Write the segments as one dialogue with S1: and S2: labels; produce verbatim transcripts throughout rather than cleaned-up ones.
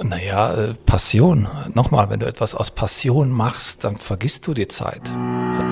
S1: Naja, äh, Passion. Nochmal, wenn du etwas aus Passion machst, dann vergisst du die Zeit. So.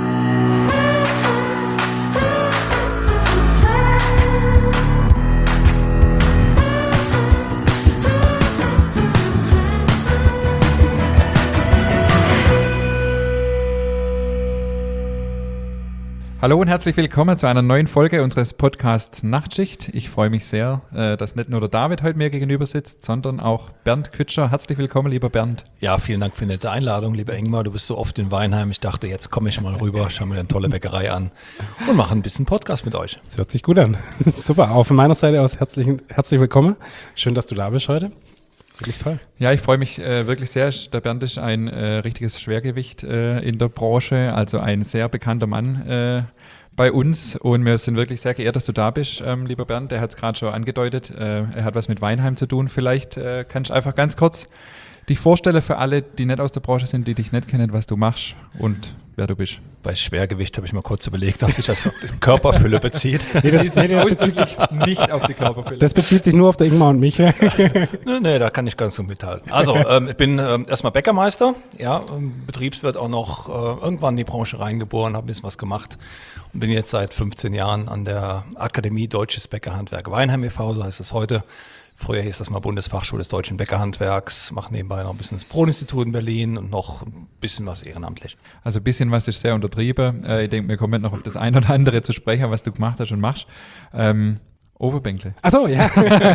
S2: Hallo und herzlich willkommen zu einer neuen Folge unseres Podcasts Nachtschicht. Ich freue mich sehr, dass nicht nur der David heute mir gegenüber sitzt, sondern auch Bernd Kütscher. Herzlich willkommen, lieber Bernd.
S1: Ja, vielen Dank für die nette Einladung, lieber Ingmar. Du bist so oft in Weinheim. Ich dachte, jetzt komme ich mal rüber, schaue mir eine tolle Bäckerei an und mache ein bisschen Podcast mit euch.
S3: Das hört sich gut an. Super, auch von meiner Seite aus herzlich, herzlich willkommen. Schön, dass du da bist heute. Wirklich toll.
S2: Ja, ich freue mich äh, wirklich sehr. Der Bernd ist ein äh, richtiges Schwergewicht äh, in der Branche, also ein sehr bekannter Mann äh, bei uns, und wir sind wirklich sehr geehrt, dass du da bist, ähm, lieber Bernd. Der hat es gerade schon angedeutet, äh, er hat was mit Weinheim zu tun. Vielleicht äh, kannst du einfach ganz kurz dich vorstellen für alle, die nicht aus der Branche sind, die dich nicht kennen, was du machst und wer du bist.
S1: Bei Schwergewicht habe ich mal kurz überlegt, ob sich das auf die Körperfülle bezieht.
S3: Nee, das, nee, das bezieht sich
S2: nicht auf die Körperfülle.
S3: Das bezieht sich nur auf der Ingmar und mich.
S1: nee, nee, da kann ich ganz gut mithalten. Also, ähm, ich bin ähm, erstmal Bäckermeister, ja, ähm, Betriebswirt auch noch äh, irgendwann in die Branche reingeboren, habe ein bisschen was gemacht und bin jetzt seit fünfzehn Jahren an der Akademie Deutsches Bäckerhandwerk Weinheim e V, so heißt es heute. Früher hieß das mal Bundesfachschule des Deutschen Bäckerhandwerks, mache nebenbei noch ein bisschen das Brotinstitut in Berlin und noch ein bisschen was ehrenamtlich.
S2: Also ein bisschen was ist sehr untertrieben. Äh, ich denke, wir kommen noch auf das ein oder andere zu sprechen, was du gemacht hast und machst. Ähm, Ofenbänkle.
S3: Ach so, ja.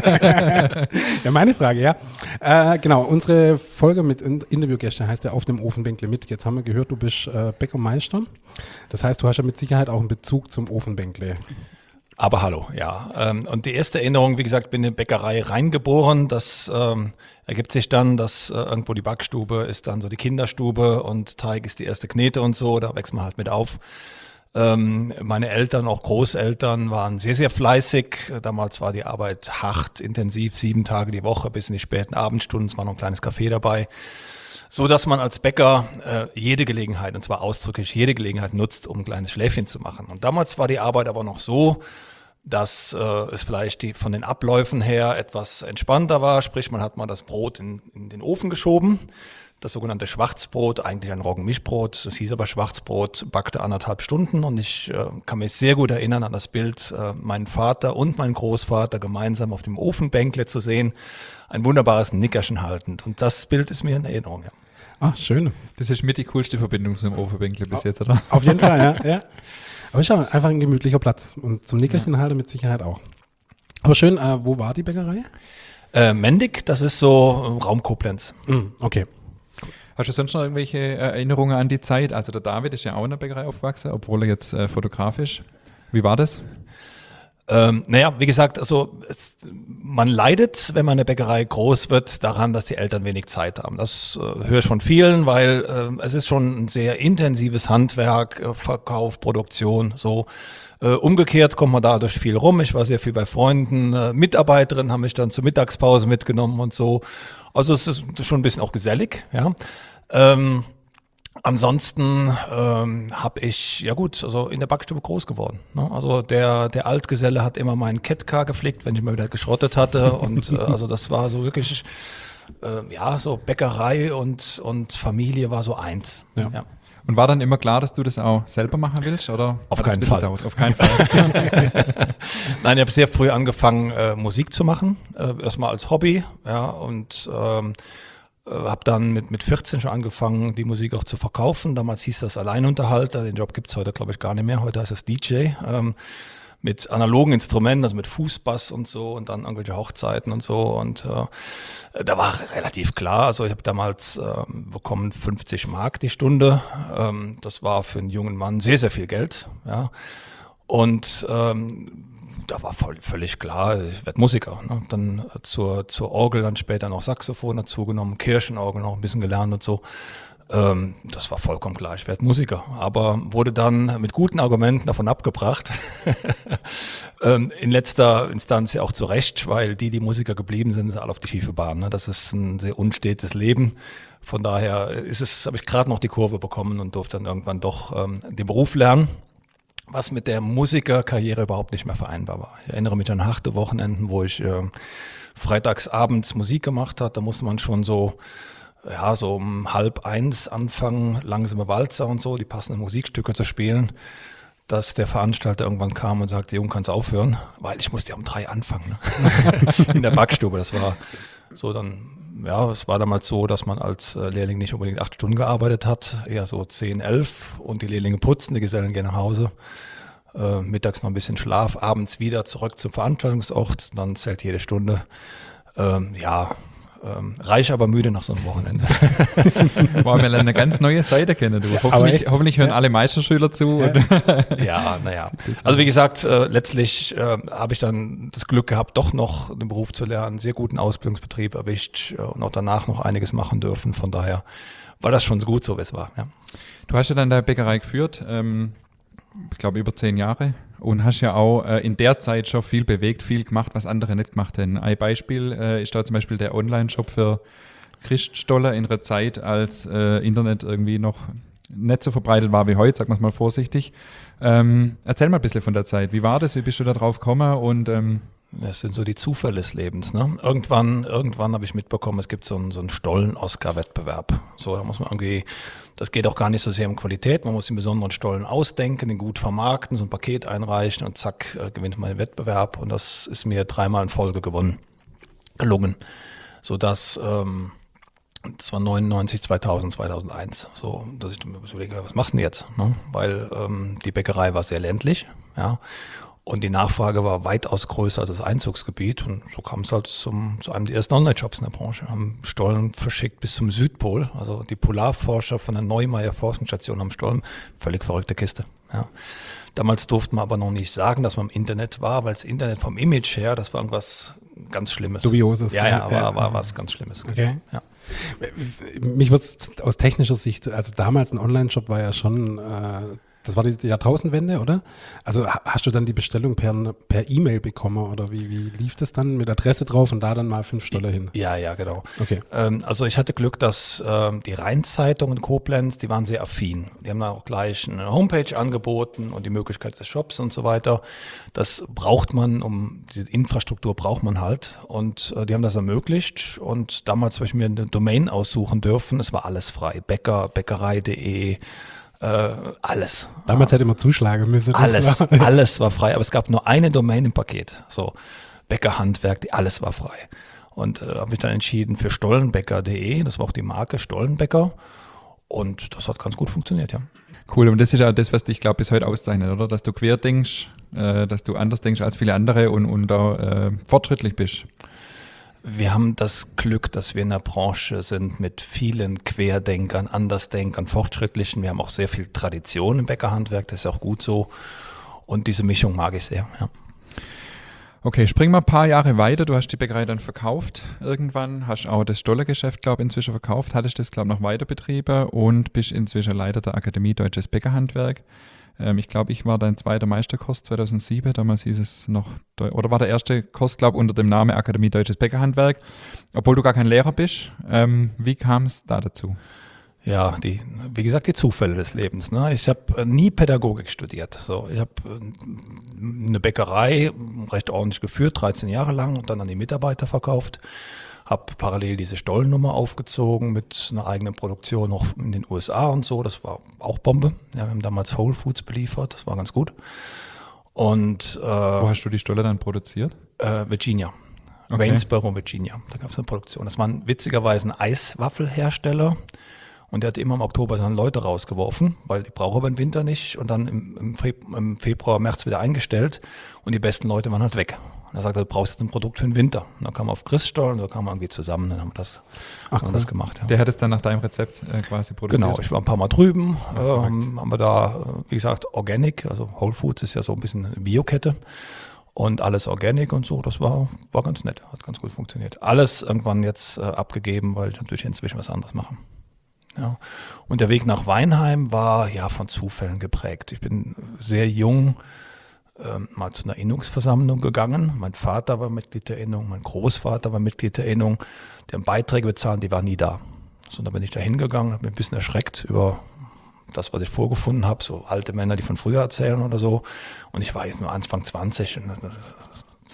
S3: Ja, meine Frage, ja. Äh, genau, unsere Folge mit Interviewgästen heißt ja Auf dem Ofenbänkle mit. Jetzt haben wir gehört, du bist äh, Bäckermeister. Das heißt, du hast ja mit Sicherheit auch einen Bezug zum Ofenbänkle.
S1: Aber hallo, ja. Und die erste Erinnerung, wie gesagt, bin in eine Bäckerei reingeboren. Das ähm, ergibt sich dann, dass äh, irgendwo die Backstube ist dann so die Kinderstube und Teig ist die erste Knete und so. Da wächst man halt mit auf. Ähm, meine Eltern, auch Großeltern, waren sehr, sehr fleißig. Damals war die Arbeit hart, intensiv, sieben Tage die Woche bis in die späten Abendstunden. Es war noch ein kleines Café dabei. So dass man als Bäcker äh, jede Gelegenheit, und zwar ausdrücklich jede Gelegenheit nutzt, um ein kleines Schläfchen zu machen. Und damals war die Arbeit aber noch so, dass äh, es vielleicht die, von den Abläufen her etwas entspannter war. Sprich, man hat mal das Brot in, in den Ofen geschoben. Das sogenannte Schwarzbrot, eigentlich ein Roggenmischbrot, das hieß aber Schwarzbrot, backte anderthalb Stunden. Und ich äh, kann mich sehr gut erinnern an das Bild, äh, meinen Vater und meinen Großvater gemeinsam auf dem Ofenbänkle zu sehen, ein wunderbares Nickerchen haltend. Und das Bild ist mir in Erinnerung, ja.
S3: Ach, schön.
S2: Das ist mit die coolste Verbindung zum Ofenbänkle bis jetzt, oder?
S3: Auf jeden Fall, ja. ja. Aber ist ja einfach ein gemütlicher Platz. Und zum Nickerchen halten mit Sicherheit auch. Aber schön, äh, wo war die Bäckerei?
S1: Äh, Mendig, das ist so Raum Koblenz.
S3: Mm, okay.
S2: Hast du sonst noch irgendwelche Erinnerungen an die Zeit? Also der David ist ja auch in der Bäckerei aufgewachsen, obwohl er jetzt äh, fotografisch. Wie war das?
S1: Ähm, naja, wie gesagt, also es, man leidet, wenn man in der Bäckerei groß wird, daran, dass die Eltern wenig Zeit haben. Das äh, höre ich von vielen, weil äh, es ist schon ein sehr intensives Handwerk, äh, Verkauf, Produktion, so. Äh, umgekehrt kommt man dadurch viel rum. Ich war sehr viel bei Freunden, äh, Mitarbeiterinnen haben mich dann zur Mittagspause mitgenommen und so. Also es ist schon ein bisschen auch gesellig, ja. Ähm, Ansonsten ähm, habe ich, ja gut, also in der Backstube groß geworden. Ne? Also der der Altgeselle hat immer meinen Catcar gepflegt, wenn ich mal wieder geschrottet hatte. Und äh, also das war so wirklich, äh, ja, so Bäckerei und und Familie war so eins.
S3: Ja.
S1: Ja.
S2: Und war dann immer klar, dass du das auch selber machen willst? Oder
S1: Auf
S2: hat das
S1: keinen
S2: ein bisschen
S1: Fall.
S2: gedauert? Auf keinen Fall.
S1: Nein, ich habe sehr früh angefangen, äh, Musik zu machen. Äh, erstmal als Hobby, ja, und ähm, habe dann mit mit vierzehn schon angefangen, die Musik auch zu verkaufen. Damals hieß das Alleinunterhalter. Den Job gibt's heute, glaube ich, gar nicht mehr. Heute heißt es D J. Ähm, mit analogen Instrumenten, also mit Fußbass und so und dann irgendwelche Hochzeiten und so. Und äh, da war relativ klar, also ich habe damals äh, bekommen fünfzig Mark die Stunde. Ähm, das war für einen jungen Mann sehr, sehr viel Geld. Ja. Und ähm, da war voll, völlig klar, ich werde Musiker. Ne? Dann äh, zur, zur Orgel, dann später noch Saxophon dazu genommen, Kirchenorgel noch ein bisschen gelernt und so. Ähm, das war vollkommen klar, ich werde Musiker. Aber wurde dann mit guten Argumenten davon abgebracht. ähm, in letzter Instanz ja auch zu Recht, weil die, die Musiker geblieben sind, sind alle auf die schiefe Bahn. Ne? Das ist ein sehr unstetes Leben. Von daher ist es, habe ich gerade noch die Kurve bekommen und durfte dann irgendwann doch ähm, den Beruf lernen, was mit der Musikerkarriere überhaupt nicht mehr vereinbar war. Ich erinnere mich an harte Wochenenden, wo ich äh, freitags abends Musik gemacht hat, da musste man schon so, ja, so um halb eins anfangen, langsame Walzer und so, die passenden Musikstücke zu spielen, dass der Veranstalter irgendwann kam und sagte, Junge, kannst aufhören, weil ich musste ja um drei anfangen, ne? In der Backstube. Das war so dann, ja, es war damals so, dass man als Lehrling nicht unbedingt acht Stunden gearbeitet hat, eher so zehn, elf und die Lehrlinge putzen, die Gesellen gehen nach Hause, äh, mittags noch ein bisschen Schlaf, abends wieder zurück zum Veranstaltungsort, dann zählt jede Stunde, ähm, ja, Ähm, reich, aber müde nach so einem Wochenende.
S2: Wow, wir lernen eine ganz neue Seite kennen. Du. Ja, hoffentlich, hoffentlich hören ja. alle Meisterschüler zu.
S1: Ja, ja, naja. Also wie gesagt, äh, letztlich äh, habe ich dann das Glück gehabt, doch noch den Beruf zu lernen, einen sehr guten Ausbildungsbetrieb erwischt äh, und auch danach noch einiges machen dürfen. Von daher war das schon so gut, so wie es war. Ja.
S2: Du hast ja dann deine Bäckerei geführt, ähm, ich glaube über zehn Jahre. Und hast ja auch äh, in der Zeit schon viel bewegt, viel gemacht, was andere nicht gemacht haben. Ein Beispiel äh, ist da zum Beispiel der Online-Shop für Christstoller in einer Zeit, als äh, Internet irgendwie noch nicht so verbreitet war wie heute, sagen wir es mal vorsichtig. Ähm, erzähl mal ein bisschen von der Zeit. Wie war das? Wie bist du da drauf gekommen? Und ähm
S1: das sind so die Zufälle des Lebens. Ne? Irgendwann, irgendwann habe ich mitbekommen, es gibt so einen, so einen Stollen-Oscar-Wettbewerb. So, da muss man irgendwie, das geht auch gar nicht so sehr um Qualität, man muss den besonderen Stollen ausdenken, den gut vermarkten, so ein Paket einreichen und zack, äh, gewinnt man den Wettbewerb. Und das ist mir dreimal in Folge gewonnen, gelungen. Sodass, ähm, das war neunundneunzig, zweitausend, zweitausendeins, so, dass ich mir überlege, was machst du denn jetzt? Ne? Weil ähm, die Bäckerei war sehr ländlich, ja. Und die Nachfrage war weitaus größer als das Einzugsgebiet. Und so kam es halt zum, zu einem der ersten Online-Shops in der Branche. Haben Stollen verschickt bis zum Südpol. Also die Polarforscher von der Neumeier Forschungsstation am Stollen. Völlig verrückte Kiste. Ja. Damals durften wir aber noch nicht sagen, dass man im Internet war, weil das Internet vom Image her, das war irgendwas ganz Schlimmes.
S3: Dubioses.
S1: Ja, ja, war, ja. war was ganz Schlimmes.
S3: Okay.
S1: Ja.
S3: Mich würde aus technischer Sicht, also damals ein Online-Shop war ja schon... Äh, das war die Jahrtausendwende, oder? Also hast du dann die Bestellung per, per E-Mail bekommen oder wie, wie lief das dann mit Adresse drauf und da dann mal fünf Stoller hin?
S1: Ja, ja, genau.
S3: Okay.
S1: Ähm, also ich hatte Glück, dass ähm, die Rheinzeitung in Koblenz, die waren sehr affin. Die haben da auch gleich eine Homepage angeboten und die Möglichkeit des Shops und so weiter. Das braucht man, um diese Infrastruktur braucht man halt. Und äh, die haben das ermöglicht. Und damals habe ich mir eine Domain aussuchen dürfen. Es war alles frei. Bäcker, bäckerei punkt de, Äh, alles.
S3: Damals hätte man zuschlagen müssen. Das
S1: alles,
S3: war
S1: alles war frei, aber es gab nur eine Domain im Paket. So, Bäckerhandwerk, alles war frei. Und äh, habe mich dann entschieden für stollenbäcker punkt de, das war auch die Marke Stollenbäcker. Und das hat ganz gut funktioniert, ja.
S2: Cool, und das ist ja das, was dich, glaube ich, bis heute auszeichnet, oder? Dass du quer denkst, äh, dass du anders denkst als viele andere und, und da äh, fortschrittlich bist.
S1: Wir haben das Glück, dass wir in der Branche sind mit vielen Querdenkern, Andersdenkern, Fortschrittlichen. Wir haben auch sehr viel Tradition im Bäckerhandwerk, das ist auch gut so. Und diese Mischung mag ich sehr, ja.
S2: Okay, springen wir ein paar Jahre weiter. Du hast die Bäckerei dann verkauft irgendwann, hast auch das Stollergeschäft, glaube ich, inzwischen verkauft, hattest das, glaube ich, noch weiter betrieben und bist inzwischen Leiter der Akademie Deutsches Bäckerhandwerk. Ähm, ich glaube, ich war dein zweiter Meisterkurs zweitausendsieben, damals hieß es noch, oder war der erste Kurs, glaube ich, unter dem Namen Akademie Deutsches Bäckerhandwerk, obwohl du gar kein Lehrer bist. Ähm, wie kam es da dazu?
S1: Ja, die, wie gesagt, die Zufälle des Lebens. Ne? Ich habe nie Pädagogik studiert. So, ich habe eine Bäckerei recht ordentlich geführt, dreizehn Jahre lang und dann an die Mitarbeiter verkauft. Habe parallel diese Stollennummer aufgezogen mit einer eigenen Produktion noch in den U S A und so. Das war auch Bombe. Ja, wir haben damals Whole Foods beliefert, das war ganz gut. Und äh,
S2: wo hast du die Stolle dann produziert?
S1: Äh, Virginia. Okay. Waynesboro, Virginia. Da gab es eine Produktion. Das war witzigerweise ein Eiswaffelhersteller. Und der hat immer im Oktober seine Leute rausgeworfen, weil die brauchen aber im Winter nicht. Und dann im, im, Februar, im Februar, März wieder eingestellt. Und die besten Leute waren halt weg. Und er sagte, du brauchst jetzt ein Produkt für den Winter. Und dann kam er auf Christstollen und so kamen wir irgendwie zusammen. Dann haben wir das,
S3: Ach,
S1: haben
S3: cool.
S1: wir das gemacht. Ja.
S2: Der hat es dann nach deinem Rezept äh, quasi produziert?
S1: Genau, ich war ein paar Mal drüben.
S2: Ja,
S1: äh, haben wir da, wie gesagt, Organic. Also Whole Foods ist ja so ein bisschen eine Biokette. Und alles Organic und so, das war, war ganz nett, hat ganz gut funktioniert. Alles irgendwann jetzt äh, abgegeben, weil ich natürlich inzwischen was anderes mache. Ja. Und der Weg nach Weinheim war ja von Zufällen geprägt. Ich bin sehr jung ähm, mal zu einer Innungsversammlung gegangen. Mein Vater war Mitglied der Innung, mein Großvater war Mitglied der Innung. Die haben Beiträge bezahlt, die waren nie da. So, dann bin ich da hingegangen, habe mich ein bisschen erschreckt über das, was ich vorgefunden habe, so alte Männer, die von früher erzählen oder so. Und ich war jetzt nur Anfang zwanzig und das, das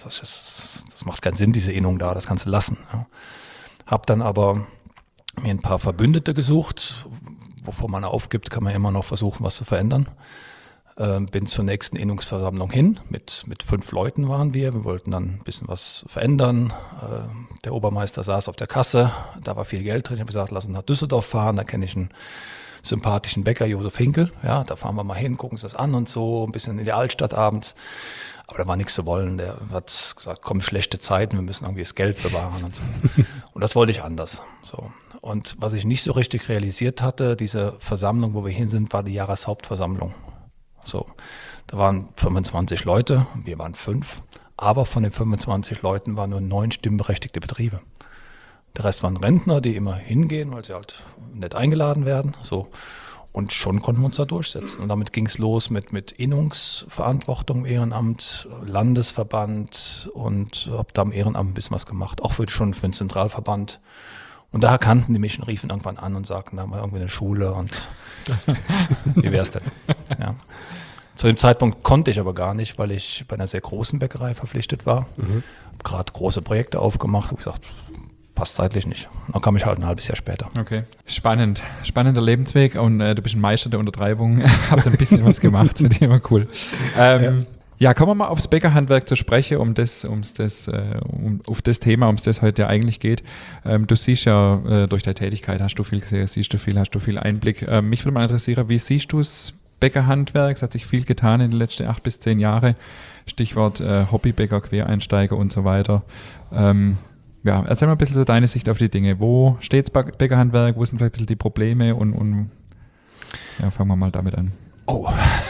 S1: das, ist, das macht keinen Sinn, diese Innung da, das kannst du lassen. Ja. Hab dann aber mir ein paar Verbündete gesucht, bevor man aufgibt, kann man immer noch versuchen, was zu verändern. Ähm, bin zur nächsten Innungsversammlung hin, mit, mit fünf Leuten waren wir, wir wollten dann ein bisschen was verändern. Ähm, der Obermeister saß auf der Kasse, da war viel Geld drin, ich habe gesagt, lass uns nach Düsseldorf fahren, da kenne ich einen sympathischen Bäcker, Josef Hinkel, ja, da fahren wir mal hin, gucken uns das an und so, ein bisschen in die Altstadt abends. Aber da war nichts zu wollen, der hat gesagt, komm, schlechte Zeiten, wir müssen irgendwie das Geld bewahren und so. Und das wollte ich anders, so. Und was ich nicht so richtig realisiert hatte, diese Versammlung, wo wir hin sind, war die Jahreshauptversammlung. So, da waren fünfundzwanzig Leute, wir waren fünf, aber von den fünfundzwanzig Leuten waren nur neun stimmberechtigte Betriebe. Der Rest waren Rentner, die immer hingehen, weil sie halt nicht eingeladen werden. So. Und schon konnten wir uns da durchsetzen. Und damit ging es los mit, mit Innungsverantwortung im Ehrenamt, Landesverband und habe da im Ehrenamt ein bisschen was gemacht, auch für, schon für den Zentralverband. Und da erkannten die mich und riefen irgendwann an und sagten, da haben wir irgendwie eine Schule und wie wär's denn? Ja. Zu dem Zeitpunkt konnte ich aber gar nicht, weil ich bei einer sehr großen Bäckerei verpflichtet war. Mhm. Habe gerade große Projekte aufgemacht und gesagt, passt zeitlich nicht. Dann kam ich halt ein halbes Jahr später.
S2: Okay, spannend. Spannender Lebensweg und äh, du bist ein Meister der Untertreibung. Habt ein bisschen was gemacht, finde ich immer cool. Ähm, ja. Ja, kommen wir mal aufs Bäckerhandwerk zu sprechen, um das, ums das, äh, um, auf das Thema, um das es heute ja eigentlich geht. Ähm, du siehst ja äh, durch deine Tätigkeit, hast du viel gesehen, siehst du viel, hast du viel Einblick. Ähm, mich würde mal interessieren, wie siehst du das Bäckerhandwerk? Es hat sich viel getan in den letzten acht bis zehn Jahren. Stichwort äh, Hobbybäcker, Quereinsteiger und so weiter. Ähm, ja, erzähl mal ein bisschen so deine Sicht auf die Dinge. Wo steht das Bäckerhandwerk? Wo sind vielleicht ein bisschen die Probleme? Und, und ja, fangen wir mal damit an.
S1: Oh,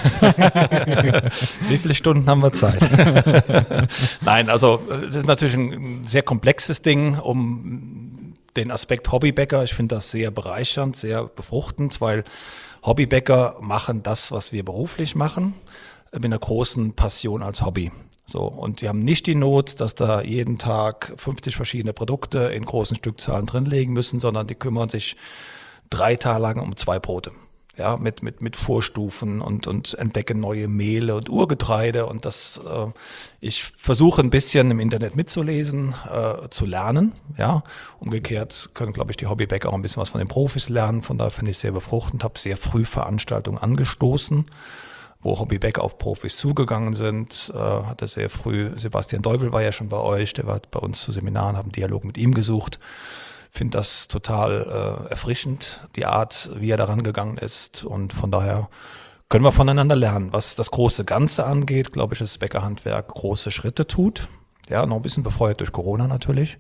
S1: wie viele Stunden haben wir Zeit? Nein, also es ist natürlich ein sehr komplexes Ding, um den Aspekt Hobbybäcker. Ich finde das sehr bereichernd, sehr befruchtend, weil Hobbybäcker machen das, was wir beruflich machen, mit einer großen Passion als Hobby. So, und die haben nicht die Not, dass da jeden Tag fünfzig verschiedene Produkte in großen Stückzahlen drinlegen müssen, sondern die kümmern sich drei Tage lang um zwei Brote. Ja, mit, mit, mit Vorstufen und, und entdecken neue Mehle und Urgetreide und das, äh, ich versuche ein bisschen im Internet mitzulesen, äh, zu lernen, ja. Umgekehrt können, glaube ich, die Hobbybäcker auch ein bisschen was von den Profis lernen, von daher finde ich sehr befruchtend, habe sehr früh Veranstaltungen angestoßen, wo Hobbybäcker auf Profis zugegangen sind, äh, hatte sehr früh, Sebastian Deuvel war ja schon bei euch, der war bei uns zu Seminaren, haben einen Dialog mit ihm gesucht. Finde das total äh, erfrischend, die Art, wie er daran gegangen ist und von daher können wir voneinander lernen. Was das große Ganze angeht, glaube ich, dass das Bäckerhandwerk große Schritte tut, ja, noch ein bisschen befeuert durch Corona natürlich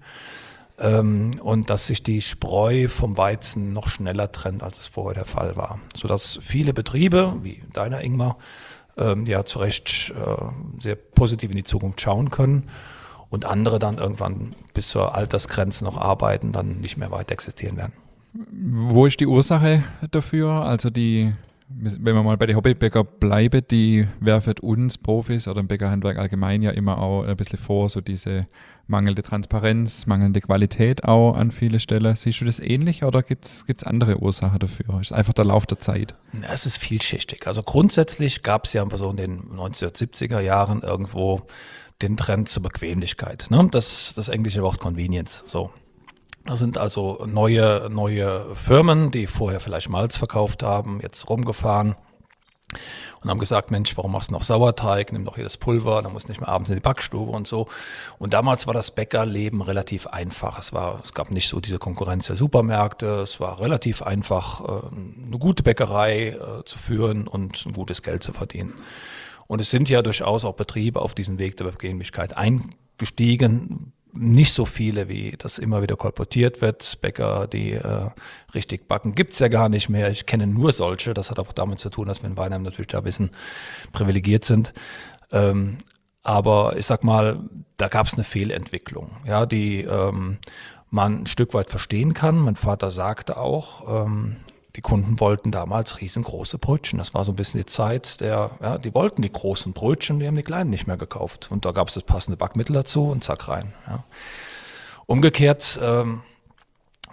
S1: ähm, und dass sich die Spreu vom Weizen noch schneller trennt, als es vorher der Fall war, sodass viele Betriebe, wie deiner Ingmar, ähm, ja zu Recht äh, sehr positiv in die Zukunft schauen können. Und andere dann irgendwann bis zur Altersgrenze noch arbeiten, dann nicht mehr weiter existieren werden.
S2: Wo ist die Ursache dafür? Also die, wenn wir mal bei den Hobbybäcker bleiben, die werfen uns Profis oder im Bäckerhandwerk allgemein ja immer auch ein bisschen vor, so diese mangelnde Transparenz, mangelnde Qualität auch an vielen Stellen. Siehst du das ähnlich oder gibt es andere Ursachen dafür? Ist einfach der Lauf der Zeit?
S1: Es ist vielschichtig. Also grundsätzlich gab es ja so in den neunzehnhundertsiebziger Jahren irgendwo den Trend zur Bequemlichkeit. Ne? Das, das englische Wort Convenience. So. Das sind also neue, neue Firmen, die vorher vielleicht Malz verkauft haben, jetzt rumgefahren und haben gesagt, Mensch, warum machst du noch Sauerteig? Nimm doch hier das Pulver, dann musst du nicht mehr abends in die Backstube und so. Und damals war das Bäckerleben relativ einfach. Es war, es gab nicht so diese Konkurrenz der Supermärkte. Es war relativ einfach, eine gute Bäckerei zu führen und ein gutes Geld zu verdienen. Und es sind ja durchaus auch Betriebe auf diesen Weg der Bequemlichkeit eingestiegen. Nicht so viele, wie das immer wieder kolportiert wird. Bäcker, die äh, richtig backen, gibt's ja gar nicht mehr. Ich kenne nur solche. Das hat auch damit zu tun, dass wir in Weinheim natürlich da ein bisschen privilegiert sind. Ähm, aber ich sag mal, da gab's eine Fehlentwicklung, ja, die ähm, man ein Stück weit verstehen kann. Mein Vater sagte auch, ähm, die Kunden wollten damals riesengroße Brötchen. Das war so ein bisschen die Zeit der, ja, die wollten die großen Brötchen, die haben die kleinen nicht mehr gekauft. Und da gab es das passende Backmittel dazu und zack rein. Ja. Umgekehrt ähm,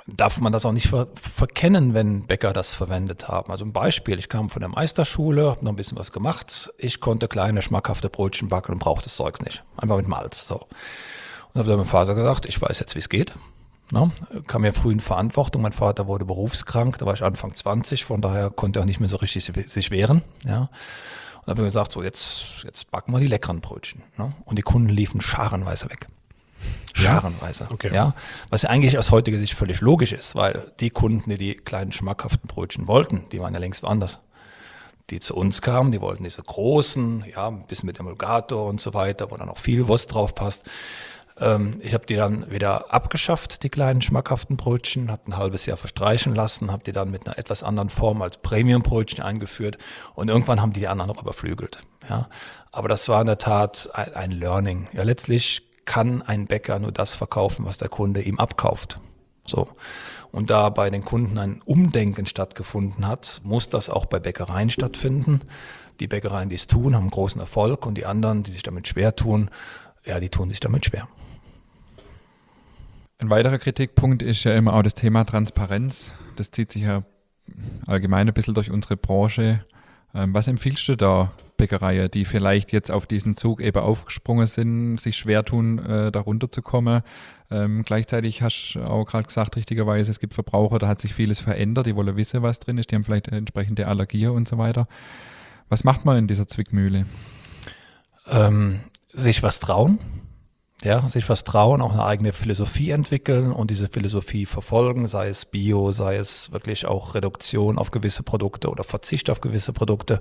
S1: darf man das auch nicht ver- verkennen, wenn Bäcker das verwendet haben. Also ein Beispiel, ich kam von der Meisterschule, habe noch ein bisschen was gemacht. Ich konnte kleine, schmackhafte Brötchen backen und brauchte das Zeug nicht. Einfach mit Malz. So. Und habe dann meinem Vater gesagt, ich weiß jetzt, wie es geht. Na, kam ja früh in Verantwortung. Mein Vater wurde berufskrank, da war ich Anfang zwanzig, von daher konnte er auch nicht mehr so richtig sich wehren. Ja. Und habe gesagt, so jetzt, jetzt backen wir die leckeren Brötchen. Ne? Und die Kunden liefen scharenweise weg. Scharenweise.
S3: Ja? Okay.
S1: Ja. Was ja eigentlich aus heutiger Sicht völlig logisch ist, weil die Kunden, die die kleinen schmackhaften Brötchen wollten, die waren ja längst woanders. Die zu uns kamen, die wollten diese großen, ja, ein bisschen mit Emulgator und so weiter, wo dann auch viel Wurst drauf passt. Ich habe die dann wieder abgeschafft, die kleinen schmackhaften Brötchen, habe ein halbes Jahr verstreichen lassen, habe die dann mit einer etwas anderen Form als Premium-Brötchen eingeführt und irgendwann haben die die anderen noch überflügelt. Ja. Aber das war in der Tat ein, ein Learning. Ja, letztlich kann ein Bäcker nur das verkaufen, was der Kunde ihm abkauft. So. Und da bei den Kunden ein Umdenken stattgefunden hat, muss das auch bei Bäckereien stattfinden. Die Bäckereien, die es tun, haben großen Erfolg und die anderen, die sich damit schwer tun, ja, die tun sich damit schwer.
S2: Ein weiterer Kritikpunkt ist ja immer auch das Thema Transparenz. Das zieht sich ja allgemein ein bisschen durch unsere Branche. Ähm, was empfiehlst du da Bäckereien, die vielleicht jetzt auf diesen Zug eben aufgesprungen sind, sich schwer tun, äh, da runterzukommen? Ähm, gleichzeitig hast du auch gerade gesagt, richtigerweise, es gibt Verbraucher, da hat sich vieles verändert, die wollen wissen, was drin ist, die haben vielleicht entsprechende Allergien und so weiter. Was macht man in dieser Zwickmühle?
S1: Ähm, sich was trauen. Ja, sich was trauen, auch eine eigene Philosophie entwickeln und diese Philosophie verfolgen, sei es Bio, sei es wirklich auch Reduktion auf gewisse Produkte oder Verzicht auf gewisse Produkte.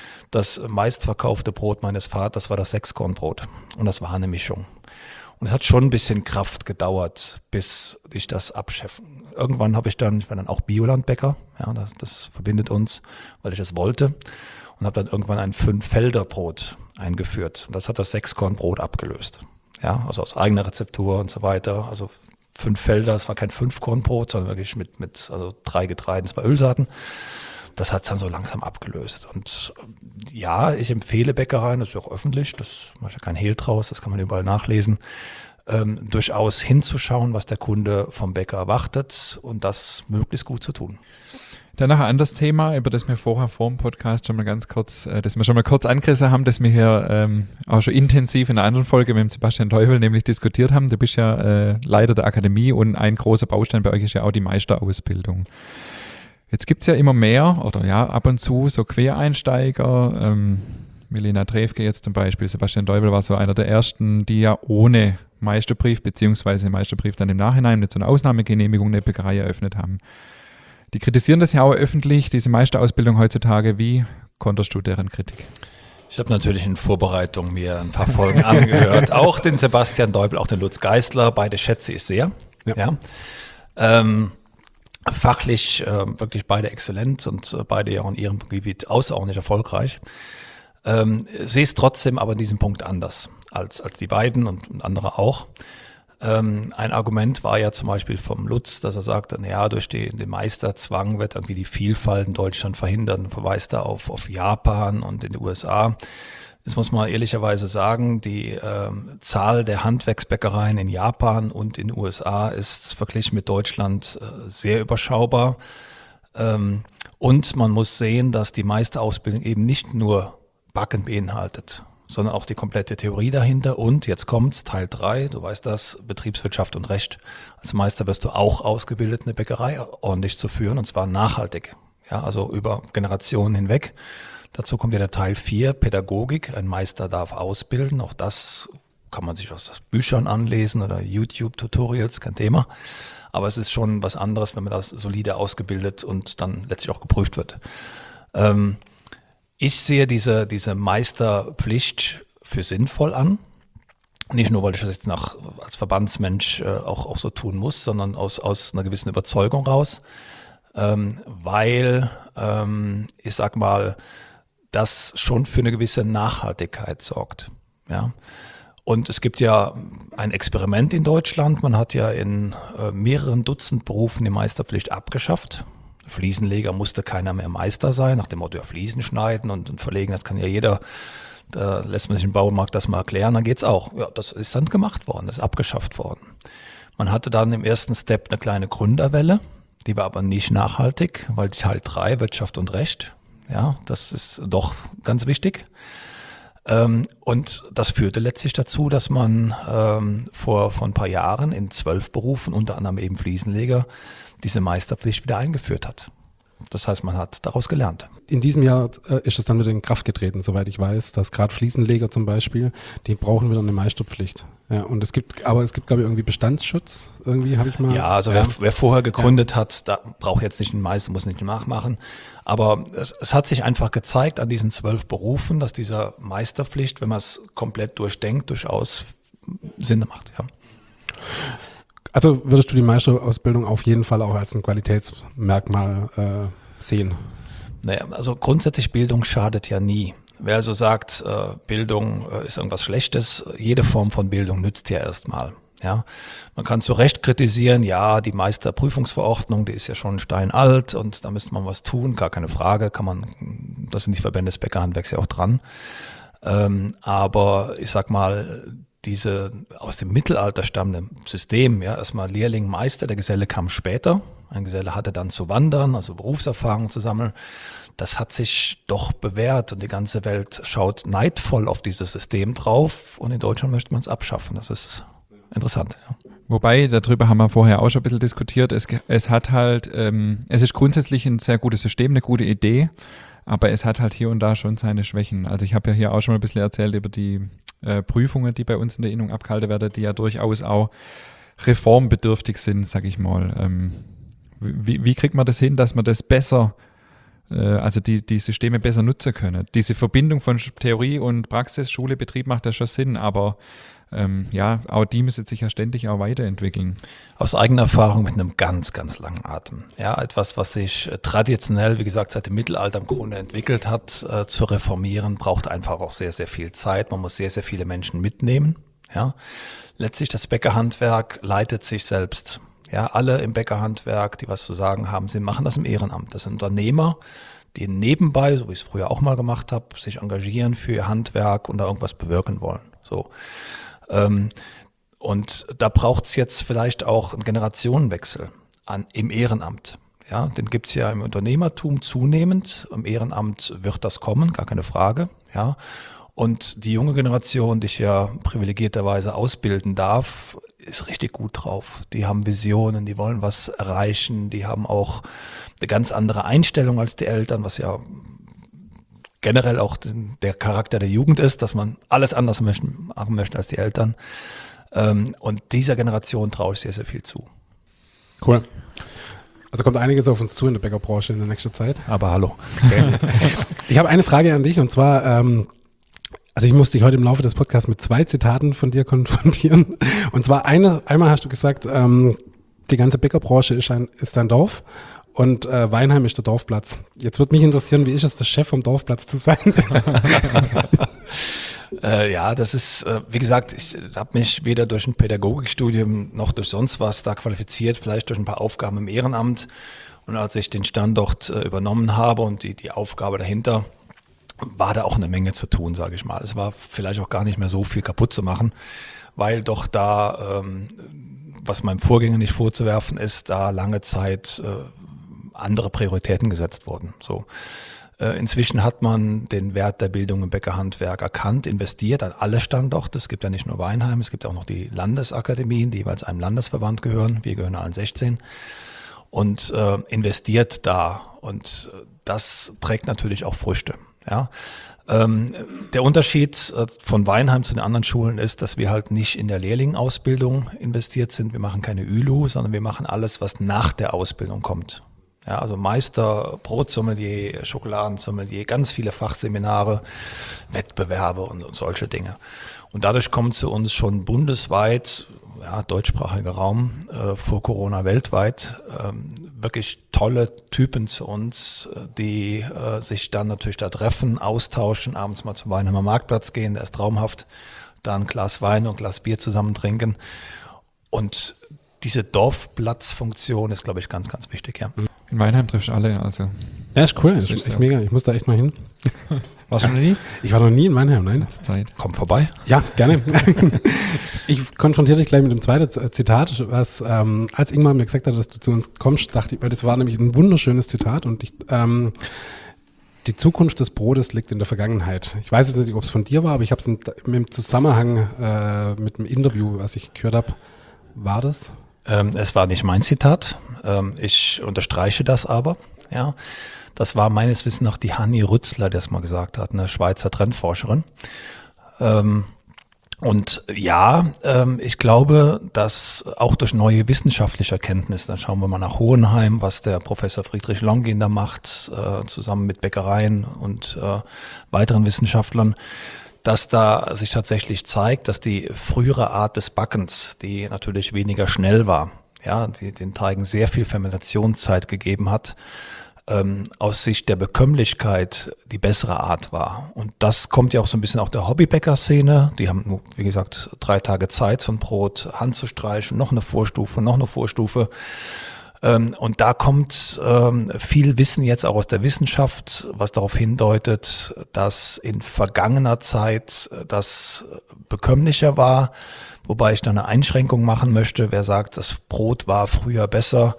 S1: Das meistverkaufte Brot meines Vaters war das Sechskornbrot und das war eine Mischung. Und es hat schon ein bisschen Kraft gedauert, bis ich das abscheffen. Irgendwann habe ich dann, ich war dann auch Biolandbäcker, ja, das, das verbindet uns, weil ich das wollte und habe dann irgendwann ein Fünf-Felder-Brot eingeführt. Und das hat das Sechskornbrot abgelöst. Ja, also aus eigener Rezeptur und so weiter. Also fünf Felder, es war kein Fünfkornbrot, sondern wirklich mit, mit also drei Getreiden, zwei Ölsaaten. Das hat es dann so langsam abgelöst. Und ja, ich empfehle Bäckereien, das ist ja auch öffentlich, das mache ich ja kein Hehl draus, das kann man überall nachlesen, ähm, durchaus hinzuschauen, was der Kunde vom Bäcker erwartet und das möglichst gut zu tun.
S2: Dann noch ein anderes Thema, über das wir vorher vor dem Podcast schon mal ganz kurz, äh, das wir schon mal kurz angerissen haben, das wir hier ähm, auch schon intensiv in einer anderen Folge mit dem Sebastian Teufel nämlich diskutiert haben. Du bist ja äh, Leiter der Akademie und ein großer Baustein bei euch ist ja auch die Meisterausbildung. Jetzt gibt es ja immer mehr oder ja ab und zu so Quereinsteiger, ähm, Milena Trefke jetzt zum Beispiel, Sebastian Teufel war so einer der ersten, die ja ohne Meisterbrief beziehungsweise Meisterbrief dann im Nachhinein mit so einer Ausnahmegenehmigung eine Bäckerei eröffnet haben. Die kritisieren das ja auch öffentlich, diese Meisterausbildung heutzutage. Wie konterst du deren Kritik?
S1: Ich habe natürlich in Vorbereitung mir ein paar Folgen angehört. Auch den Sebastian Teufel, auch den Lutz Geisler. Beide schätze ich sehr. Ja. Ja. Ähm, fachlich äh, wirklich beide exzellent und äh, beide ja auch in ihrem Gebiet außerordentlich erfolgreich. Ähm, sehe es trotzdem aber in diesem Punkt anders als, als die beiden und, und andere auch. Ähm, ein Argument war ja zum Beispiel vom Lutz, dass er sagte, naja, durch die, den Meisterzwang wird irgendwie die Vielfalt in Deutschland verhindert und verweist da auf, auf Japan und in den U S A. Das muss man ehrlicherweise sagen, die ähm, Zahl der Handwerksbäckereien in Japan und in den U S A ist verglichen mit Deutschland äh, sehr überschaubar. Ähm, und man muss sehen, dass die Meisterausbildung eben nicht nur Backen beinhaltet, sondern auch die komplette Theorie dahinter. Und jetzt kommt's, Teil drei, du weißt das, Betriebswirtschaft und Recht. Als Meister wirst du auch ausgebildet, eine Bäckerei ordentlich zu führen, und zwar nachhaltig, ja, also über Generationen hinweg. Dazu kommt ja der Teil vier, Pädagogik. Ein Meister darf ausbilden. Auch das kann man sich aus Büchern anlesen oder YouTube-Tutorials, kein Thema. Aber es ist schon was anderes, wenn man das solide ausgebildet und dann letztlich auch geprüft wird. Ähm, Ich sehe diese, diese Meisterpflicht für sinnvoll an. Nicht nur, weil ich das jetzt nach, als Verbandsmensch äh, auch, auch so tun muss, sondern aus, aus einer gewissen Überzeugung raus. Ähm, weil, ähm, ich sag mal, das schon für eine gewisse Nachhaltigkeit sorgt. Ja. Und es gibt ja ein Experiment in Deutschland. Man hat ja in äh, mehreren Dutzend Berufen die Meisterpflicht abgeschafft. Fliesenleger musste keiner mehr Meister sein, nach dem Motto, ja, Fliesen schneiden und, und verlegen, das kann ja jeder, da lässt man sich im Baumarkt das mal erklären, dann geht's auch. Ja, das ist dann gemacht worden, das ist abgeschafft worden. Man hatte dann im ersten Step eine kleine Gründerwelle, die war aber nicht nachhaltig, weil Teil drei, Wirtschaft und Recht, ja, das ist doch ganz wichtig. Ähm, und das führte letztlich dazu, dass man ähm, vor, vor ein paar Jahren in zwölf Berufen, unter anderem eben Fliesenleger, diese Meisterpflicht wieder eingeführt hat. Das heißt, man hat daraus gelernt.
S3: In diesem Jahr äh, ist es dann wieder in Kraft getreten, soweit ich weiß, dass gerade Fliesenleger zum Beispiel, die brauchen wieder eine Meisterpflicht. Ja, und es gibt, aber es gibt, glaube ich, irgendwie Bestandsschutz, irgendwie habe ich mal.
S1: Ja, also ja. Wer, wer vorher gegründet ja. hat, da braucht jetzt nicht einen Meister, muss nicht nachmachen. Aber es, es hat sich einfach gezeigt an diesen zwölf Berufen, dass dieser Meisterpflicht, wenn man es komplett durchdenkt, durchaus Sinn macht. Ja.
S3: Also würdest du die Meisterausbildung auf jeden Fall auch als ein Qualitätsmerkmal äh, sehen?
S1: Naja, also grundsätzlich Bildung schadet ja nie. Wer also sagt, äh, Bildung äh, ist irgendwas Schlechtes, jede Form von Bildung nützt ja erstmal. Ja, man kann zu Recht kritisieren, ja, die Meisterprüfungsverordnung, die ist ja schon steinalt und da müsste man was tun, gar keine Frage, kann man, das sind die Verbände des Bäckerhandwerks ja auch dran. Ähm, aber ich sag mal, diese aus dem Mittelalter stammende System, ja, erstmal Lehrling, Meister, der Geselle kam später, ein Geselle hatte dann zu wandern, also Berufserfahrung zu sammeln. Das hat sich doch bewährt und die ganze Welt schaut neidvoll auf dieses System drauf und in Deutschland möchte man es abschaffen. Das ist interessant. Ja.
S2: Wobei, darüber haben wir vorher auch schon ein bisschen diskutiert, es, es hat halt, ähm, es ist grundsätzlich ein sehr gutes System, eine gute Idee, aber es hat halt hier und da schon seine Schwächen. Also ich habe ja hier auch schon mal ein bisschen erzählt über die äh, Prüfungen, die bei uns in der Innung abgehalten werden, die ja durchaus auch reformbedürftig sind, sag ich mal. Ähm, wie, wie kriegt man das hin, dass man das besser also die, die Systeme besser nutzen können. Diese Verbindung von Theorie und Praxis, Schule, Betrieb macht ja schon Sinn, aber ähm, ja, auch die müssen sich ja ständig auch weiterentwickeln.
S1: Aus eigener Erfahrung mit einem ganz, ganz langen Atem. Ja, etwas, was sich traditionell, wie gesagt, seit dem Mittelalter im Grunde entwickelt hat, äh, zu reformieren, braucht einfach auch sehr, sehr viel Zeit. Man muss sehr, sehr viele Menschen mitnehmen. Ja, letztlich das Bäckerhandwerk leitet sich selbst. Ja, alle im Bäckerhandwerk, die was zu sagen haben, sie machen das im Ehrenamt. Das sind Unternehmer, die nebenbei, so wie ich es früher auch mal gemacht habe, sich engagieren für ihr Handwerk und da irgendwas bewirken wollen. So. Ähm, und da braucht es jetzt vielleicht auch einen Generationenwechsel an, im Ehrenamt. Ja, den gibt es ja im Unternehmertum zunehmend. Im Ehrenamt wird das kommen, gar keine Frage. Ja. Und die junge Generation, die ich ja privilegierterweise ausbilden darf, ist richtig gut drauf. Die haben Visionen, die wollen was erreichen, die haben auch eine ganz andere Einstellung als die Eltern, was ja generell auch der Charakter der Jugend ist, dass man alles anders machen möchte als die Eltern. Und dieser Generation traue ich sehr, sehr viel zu.
S3: Cool. Also kommt einiges auf uns zu in der Bäckerbranche in der nächsten Zeit.
S1: Aber hallo.
S3: Okay. Ich habe eine Frage an dich und zwar, ähm, also ich musste dich heute im Laufe des Podcasts mit zwei Zitaten von dir konfrontieren. Und zwar eine, einmal hast du gesagt, ähm, die ganze Bäckerbranche ist ein, ist ein Dorf und äh, Weinheim ist der Dorfplatz. Jetzt würde mich interessieren, wie ist es, der Chef vom Dorfplatz zu sein?
S1: äh, ja, das ist, äh, wie gesagt, ich habe mich weder durch ein Pädagogikstudium noch durch sonst was da qualifiziert, vielleicht durch ein paar Aufgaben im Ehrenamt. Und als ich den Standort äh, übernommen habe und die, die Aufgabe dahinter, war da auch eine Menge zu tun, sage ich mal. Es war vielleicht auch gar nicht mehr so viel kaputt zu machen, weil doch da, ähm, was meinem Vorgänger nicht vorzuwerfen ist, da lange Zeit äh, andere Prioritäten gesetzt wurden. So. Äh, inzwischen hat man den Wert der Bildung im Bäckerhandwerk erkannt, investiert an alle Standorte. Es gibt ja nicht nur Weinheim, es gibt auch noch die Landesakademien, die jeweils einem Landesverband gehören. Wir gehören allen sechzehn. Und äh, investiert da. Und das trägt natürlich auch Früchte. Ja, ähm, der Unterschied äh, von Weinheim zu den anderen Schulen ist, dass wir halt nicht in der Lehrlingausbildung investiert sind. Wir machen keine Ü L U, sondern wir machen alles, was nach der Ausbildung kommt. Ja, also Meister, Brotsommelier, Schokoladensommelier, ganz viele Fachseminare, Wettbewerbe und, und solche Dinge. Und dadurch kommen zu uns schon bundesweit, ja, deutschsprachiger Raum, äh, vor Corona weltweit, ähm, wirklich tolle Typen zu uns, die äh, sich dann natürlich da treffen, austauschen, abends mal zum Weinheimer Marktplatz gehen, der ist traumhaft, da ein Glas Wein und ein Glas Bier zusammen trinken. Und diese Dorfplatzfunktion ist, glaube ich, ganz, ganz wichtig. Ja.
S2: In Weinheim triffst du alle, also.
S3: Ja, ist cool.
S2: Das
S3: Das
S2: ist
S3: ist echt
S2: so.
S3: mega. Ich muss da echt mal hin.
S2: Warst du noch nie?
S3: Ich war noch nie in Mannheim, nein.
S2: Das ist Zeit.
S1: Komm vorbei.
S3: Ja, gerne. Ich konfrontiere dich gleich mit dem zweiten Z- Zitat, was, ähm, als Ingmar mir gesagt hat, dass du zu uns kommst, dachte ich, weil das war nämlich ein wunderschönes Zitat und ich, ähm, die Zukunft des Brotes liegt in der Vergangenheit. Ich weiß jetzt nicht, ob es von dir war, aber ich habe es im Zusammenhang äh, mit dem Interview, was ich gehört habe, war das?
S1: Ähm, es war nicht mein Zitat. Ähm, ich unterstreiche das aber. Ja, das war meines Wissens nach die Hanni Rützler, der es mal gesagt hat, eine Schweizer Trendforscherin. Ähm, und ja, ähm, ich glaube, dass auch durch neue wissenschaftliche Erkenntnisse, dann schauen wir mal nach Hohenheim, was der Professor Friedrich Longin da macht, äh, zusammen mit Bäckereien und äh, weiteren Wissenschaftlern, dass da sich tatsächlich zeigt, dass die frühere Art des Backens, die natürlich weniger schnell war, ja, die den Teigen sehr viel Fermentationszeit gegeben hat, ähm, aus Sicht der Bekömmlichkeit die bessere Art war. Und das kommt ja auch so ein bisschen auch der Hobbybäcker-Szene. Die haben, nur, wie gesagt, drei Tage Zeit, so ein Brot handzustreichen, noch eine Vorstufe, noch eine Vorstufe. Ähm, und da kommt ähm, viel Wissen jetzt auch aus der Wissenschaft, was darauf hindeutet, dass in vergangener Zeit das bekömmlicher war, wobei ich da eine Einschränkung machen möchte. Wer sagt, das Brot war früher besser,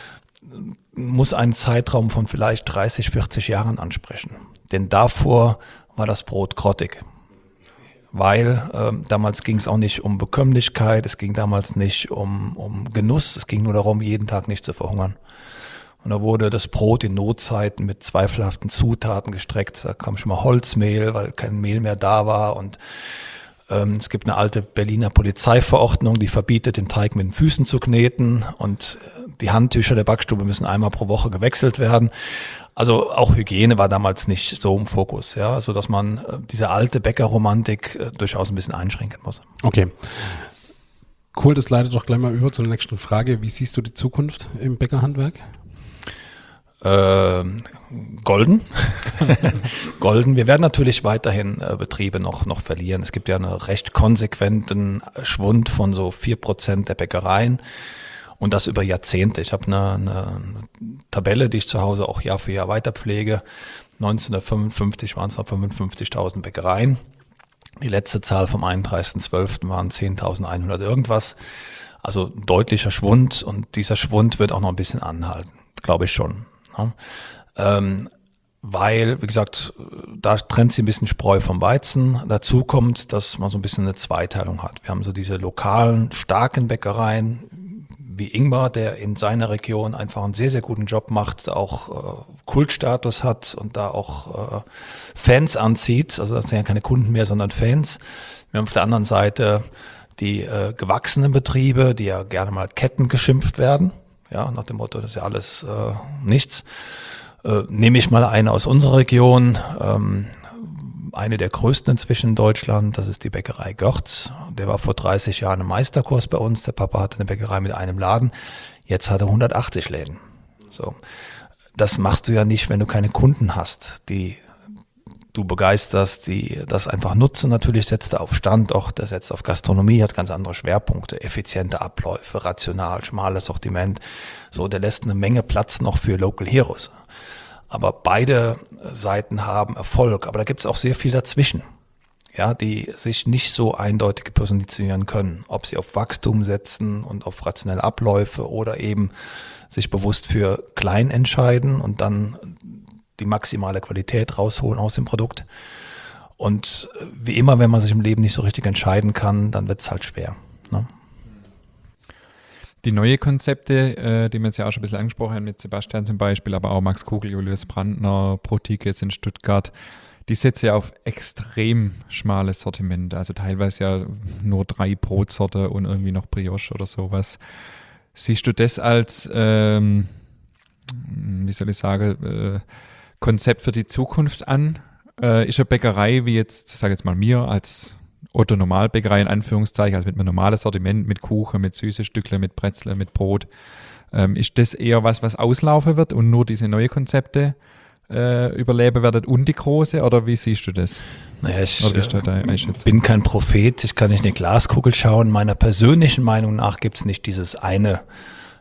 S1: muss einen Zeitraum von vielleicht dreißig, vierzig Jahren ansprechen. Denn davor war das Brot grottig. Weil ähm, damals ging es auch nicht um Bekömmlichkeit, es ging damals nicht um, um Genuss, es ging nur darum, jeden Tag nicht zu verhungern. Und da wurde das Brot in Notzeiten mit zweifelhaften Zutaten gestreckt. Da kam schon mal Holzmehl, weil kein Mehl mehr da war. Und ähm, es gibt eine alte Berliner Polizeiverordnung, die verbietet, den Teig mit den Füßen zu kneten. Und die Handtücher der Backstube müssen einmal pro Woche gewechselt werden. Also auch Hygiene war damals nicht so im Fokus, ja, also dass man äh, diese alte Bäckerromantik äh, durchaus ein bisschen einschränken muss.
S3: Okay. Cool, das leitet doch gleich mal über zur nächsten Frage. Wie siehst du die Zukunft im Bäckerhandwerk?
S1: Ähm, golden. golden. Wir werden natürlich weiterhin äh, Betriebe noch, noch verlieren. Es gibt ja einen recht konsequenten Schwund von so vier Prozent der Bäckereien. Und das über Jahrzehnte. Ich habe eine, eine Tabelle, die ich zu Hause auch Jahr für Jahr weiterpflege. neunzehnhundertfünfundfünfzig waren es noch fünfundfünfzigtausend Bäckereien. Die letzte Zahl vom einunddreißigsten zwölften waren zehntausendeinhundert irgendwas. Also ein deutlicher Schwund und dieser Schwund wird auch noch ein bisschen anhalten, glaube ich schon. Ne? Ähm, weil, wie gesagt, da trennt sich ein bisschen Spreu vom Weizen. Dazu kommt, dass man so ein bisschen eine Zweiteilung hat. Wir haben so diese lokalen, starken Bäckereien, wie Ingmar, der in seiner Region einfach einen sehr, sehr guten Job macht, auch äh, Kultstatus hat und da auch äh, Fans anzieht. Also das sind ja keine Kunden mehr, sondern Fans. Wir haben auf der anderen Seite die äh, gewachsenen Betriebe, die ja gerne mal Ketten geschimpft werden. Ja, nach dem Motto, das ist ja alles äh, nichts. Äh, nehme ich mal eine aus unserer Region, ähm, eine der größten inzwischen in Deutschland, das ist die Bäckerei Görz. Der war vor dreißig Jahren im Meisterkurs bei uns. Der Papa hatte eine Bäckerei mit einem Laden. Jetzt hat er hundertachtzig Läden. So. Das machst du ja nicht, wenn du keine Kunden hast, die du begeisterst, die das einfach nutzen. Natürlich setzt er auf Standort, der setzt auf Gastronomie, hat ganz andere Schwerpunkte, effiziente Abläufe, rational, schmales Sortiment. So, der lässt eine Menge Platz noch für Local Heroes. Aber beide Seiten haben Erfolg, aber da gibt es auch sehr viel dazwischen, ja, die sich nicht so eindeutig positionieren können, ob sie auf Wachstum setzen und auf rationelle Abläufe oder eben sich bewusst für klein entscheiden und dann die maximale Qualität rausholen aus dem Produkt. Und wie immer, wenn man sich im Leben nicht so richtig entscheiden kann, dann wird es halt schwer, ne?
S2: Die neue Konzepte, äh, die wir jetzt ja auch schon ein bisschen angesprochen haben, mit Sebastian zum Beispiel, aber auch Max Kugel, Julius Brandner, Protik jetzt in Stuttgart, die setzen ja auf extrem schmales Sortiment, also teilweise ja nur drei Brotsorte und irgendwie noch Brioche oder sowas. Siehst du das als, ähm, wie soll ich sagen, äh, Konzept für die Zukunft an? Äh, ist eine Bäckerei wie jetzt, sag jetzt mal mir als Otto Normalbäckerei in Anführungszeichen, also mit einem normalen Sortiment, mit Kuchen, mit süße Stückle, mit Brezel, mit Brot. Ähm, ist das eher was, was auslaufen wird und nur diese neuen Konzepte äh, überleben werden und die große? Oder wie siehst du das?
S1: Naja, ich
S2: Oder ist da deine
S1: äh,
S2: Einschätzung?
S1: bin kein Prophet, ich kann nicht in die Glaskugel schauen. Meiner persönlichen Meinung nach gibt es nicht dieses eine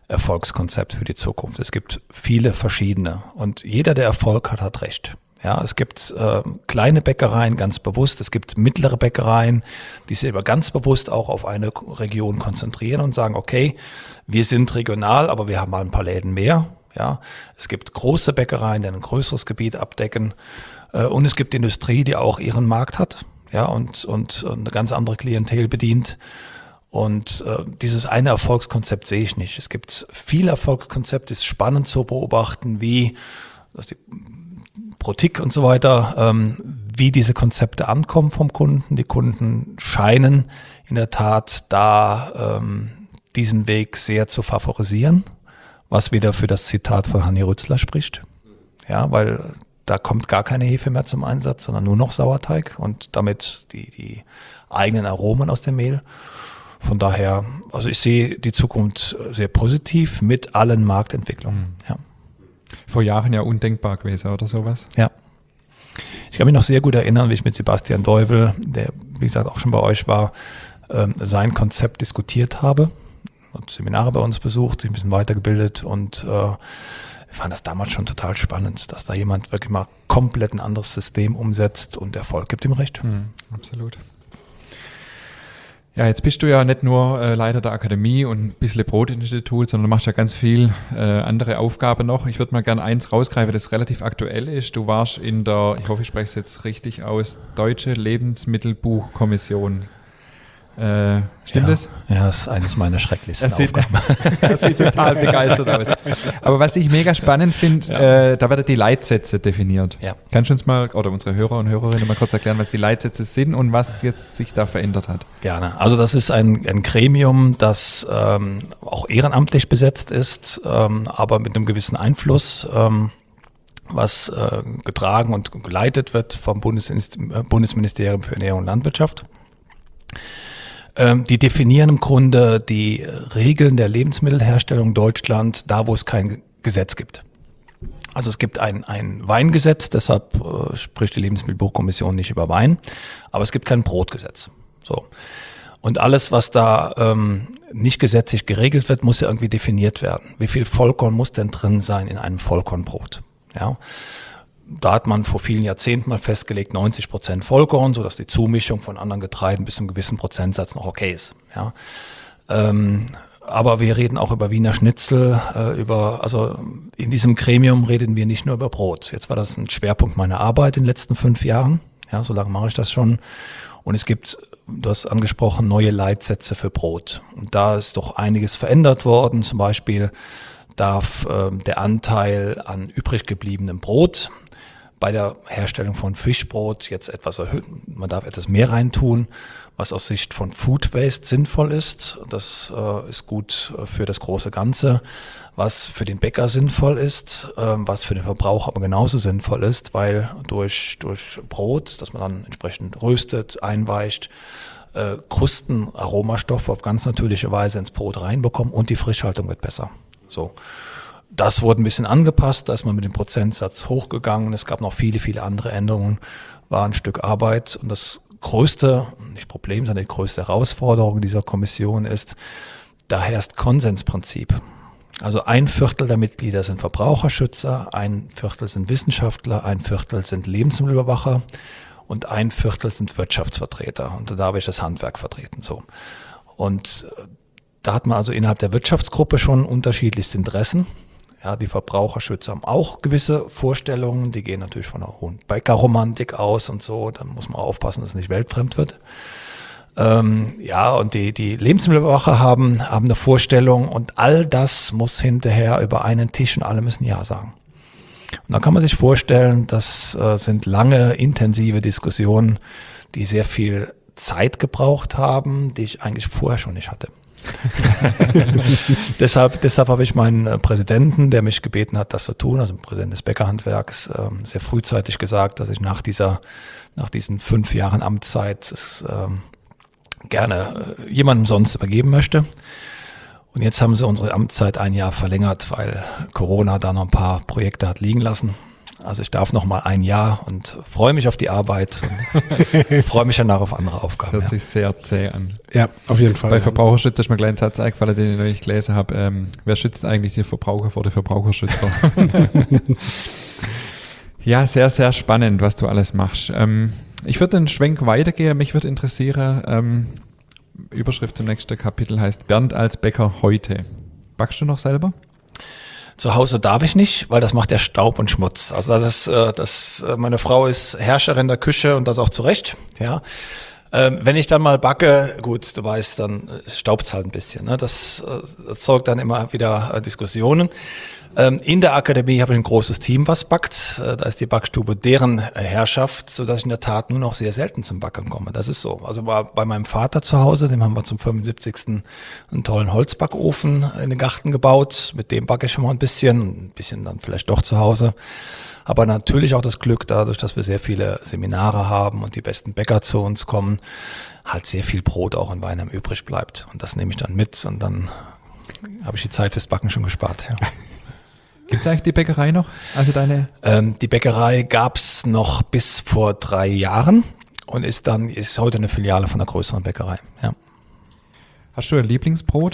S1: Erfolgskonzept für die Zukunft. Es gibt viele verschiedene und jeder, der Erfolg hat, hat recht. Ja, es gibt äh, kleine Bäckereien ganz bewusst, es gibt mittlere Bäckereien, die sich aber ganz bewusst auch auf eine Region konzentrieren und sagen, okay, wir sind regional, aber wir haben mal ein paar Läden mehr. Ja, es gibt große Bäckereien, die ein größeres Gebiet abdecken, äh, und es gibt Industrie, die auch ihren Markt hat, ja, und und eine ganz andere Klientel bedient. Und äh, dieses eine Erfolgskonzept sehe ich nicht. Es gibt viele Erfolgskonzepte, es ist spannend zu beobachten, wie dass die Protik und so weiter, ähm, wie diese Konzepte ankommen vom Kunden. Die Kunden scheinen in der Tat da ähm, diesen Weg sehr zu favorisieren, was wieder für das Zitat von Hanni Rützler spricht. Ja, weil da kommt gar keine Hefe mehr zum Einsatz, sondern nur noch Sauerteig und damit die, die eigenen Aromen aus dem Mehl. Von daher, also ich sehe die Zukunft sehr positiv mit allen Marktentwicklungen. Mhm. Ja.
S2: Vor Jahren ja undenkbar gewesen oder sowas.
S1: Ja. Ich kann mich noch sehr gut erinnern, wie ich mit Sebastian Deuvel, der wie gesagt auch schon bei euch war, ähm, sein Konzept diskutiert habe. Hat Seminare bei uns besucht, sich ein bisschen weitergebildet und äh, ich fand das damals schon total spannend, dass da jemand wirklich mal komplett ein anderes System umsetzt und Erfolg gibt ihm recht.
S2: Mhm, absolut. Ja, jetzt bist du ja nicht nur äh, Leiter der Akademie und ein bisschen Brotinstitut, sondern du machst ja ganz viel äh, andere Aufgaben noch. Ich würde mal gerne eins rausgreifen, das relativ aktuell ist. Du warst in der, ich hoffe, ich spreche es jetzt richtig aus, Deutsche Lebensmittelbuchkommission. Äh, stimmt
S1: ja,
S2: das?
S1: Ja, das ist eines meiner schrecklichsten
S2: er sieht,
S1: Aufgaben.
S2: Er sieht total begeistert aus. Aber was ich mega spannend finde, ja. äh, da werden die Leitsätze definiert. Ja. Kannst du uns mal, oder unsere Hörer und Hörerinnen mal kurz erklären, was die Leitsätze sind und was jetzt sich da verändert hat?
S1: Gerne. Also das ist ein, ein Gremium, das ähm, auch ehrenamtlich besetzt ist, ähm, aber mit einem gewissen Einfluss, ähm, was äh, getragen und geleitet wird vom Bundesministerium für Ernährung und Landwirtschaft. Die definieren im Grunde die Regeln der Lebensmittelherstellung in Deutschland, da wo es kein Gesetz gibt. Also es gibt ein, ein Weingesetz, deshalb äh, spricht die Lebensmittelbuchkommission nicht über Wein, aber es gibt kein Brotgesetz. So. Und alles, was da ähm, nicht gesetzlich geregelt wird, muss ja irgendwie definiert werden. Wie viel Vollkorn muss denn drin sein in einem Vollkornbrot? Ja. Da hat man vor vielen Jahrzehnten mal festgelegt, neunzig Prozent Vollkorn, sodass die Zumischung von anderen Getreiden bis zu einem gewissen Prozentsatz noch okay ist. Ja. Ähm, aber wir reden auch über Wiener Schnitzel, äh, über, also in diesem Gremium reden wir nicht nur über Brot. Jetzt war das ein Schwerpunkt meiner Arbeit in den letzten fünf Jahren. Ja, so lange mache ich das schon. Und es gibt, du hast angesprochen, neue Leitsätze für Brot. Und da ist doch einiges verändert worden. Zum Beispiel darf äh, der Anteil an übrig gebliebenem Brot bei der Herstellung von Fischbrot jetzt etwas erhöhen. Man darf etwas mehr reintun, was aus Sicht von Food Waste sinnvoll ist. Das äh, ist gut für das große Ganze. Was für den Bäcker sinnvoll ist, äh, was für den Verbraucher aber genauso sinnvoll ist, weil durch, durch Brot, das man dann entsprechend röstet, einweicht, äh, Krusten, Aromastoffe auf ganz natürliche Weise ins Brot reinbekommen und die Frischhaltung wird besser. So. Das wurde ein bisschen angepasst, da ist man mit dem Prozentsatz hochgegangen. Es gab noch viele, viele andere Änderungen, war ein Stück Arbeit. Und das größte, nicht Problem, sondern die größte Herausforderung dieser Kommission ist, da herrscht Konsensprinzip. Also ein Viertel der Mitglieder sind Verbraucherschützer, ein Viertel sind Wissenschaftler, ein Viertel sind Lebensmittelüberwacher und ein Viertel sind Wirtschaftsvertreter. Und da darf ich das Handwerk vertreten. So. Und da hat man also innerhalb der Wirtschaftsgruppe schon unterschiedlichste Interessen. Ja, die Verbraucherschützer haben auch gewisse Vorstellungen, die gehen natürlich von einer hohen Bäckerromantik aus und so, da muss man aufpassen, dass es nicht weltfremd wird. Ähm, ja, und die, die Lebensmittelüberwacher haben, haben eine Vorstellung und all das muss hinterher über einen Tisch und alle müssen Ja sagen. Und dann kann man sich vorstellen, das äh, sind lange, intensive Diskussionen, die sehr viel Zeit gebraucht haben, die ich eigentlich vorher schon nicht hatte. deshalb, deshalb habe ich meinen äh, Präsidenten, der mich gebeten hat, das zu tun, also Präsident des Bäckerhandwerks, äh, sehr frühzeitig gesagt, dass ich nach dieser, nach diesen fünf Jahren Amtszeit es äh, gerne äh, jemandem sonst übergeben möchte. Und jetzt haben sie unsere Amtszeit ein Jahr verlängert, weil Corona da noch ein paar Projekte hat liegen lassen. Also ich darf noch mal ein Jahr und freue mich auf die Arbeit und freue mich danach auf andere
S2: Das
S1: Aufgaben.
S2: hört
S1: Ja.
S2: sich sehr zäh an.
S3: Ja, auf jeden Fall.
S2: Bei
S3: ja.
S2: Verbraucherschutz ist mir gleich ein Satz eingefallen, den ich neulich gelesen habe. Ähm, wer schützt eigentlich die Verbraucher vor den Verbraucherschützer? Ja, sehr, sehr spannend, was du alles machst. Ähm, ich würde den Schwenk weitergehen. Mich würde interessieren, ähm, Überschrift zum nächsten Kapitel heißt Bernd als Bäcker heute. Backst du noch selber?
S1: Zu Hause darf ich nicht, weil das macht ja Staub und Schmutz. Also das ist, äh, das, äh, meine Frau ist Herrscherin der Küche und das auch zu Recht. Ja. Ähm, wenn ich dann mal backe, gut, du weißt, dann staubt es halt ein bisschen. Ne? Das äh, erzeugt dann immer wieder äh, Diskussionen. Ähm, in der Akademie habe ich ein großes Team, was backt. Äh, da ist die Backstube deren äh, Herrschaft, sodass ich in der Tat nur noch sehr selten zum Backen komme. Das ist so. Also bei, bei meinem Vater zu Hause, dem haben wir zum fünfundsiebzigsten einen tollen Holzbackofen in den Garten gebaut. Mit dem backe ich schon mal ein bisschen, ein bisschen dann vielleicht doch zu Hause. Aber natürlich auch das Glück, dadurch, dass wir sehr viele Seminare haben und die besten Bäcker zu uns kommen, halt sehr viel Brot auch in Weinheim übrig bleibt. Und das nehme ich dann mit und dann habe ich die Zeit fürs Backen schon gespart. Ja.
S2: Gibt es eigentlich die Bäckerei noch? Also deine?
S1: Ähm, die Bäckerei gab's noch bis vor drei Jahren und ist dann ist heute eine Filiale von einer größeren Bäckerei. Ja.
S2: Hast du ein Lieblingsbrot?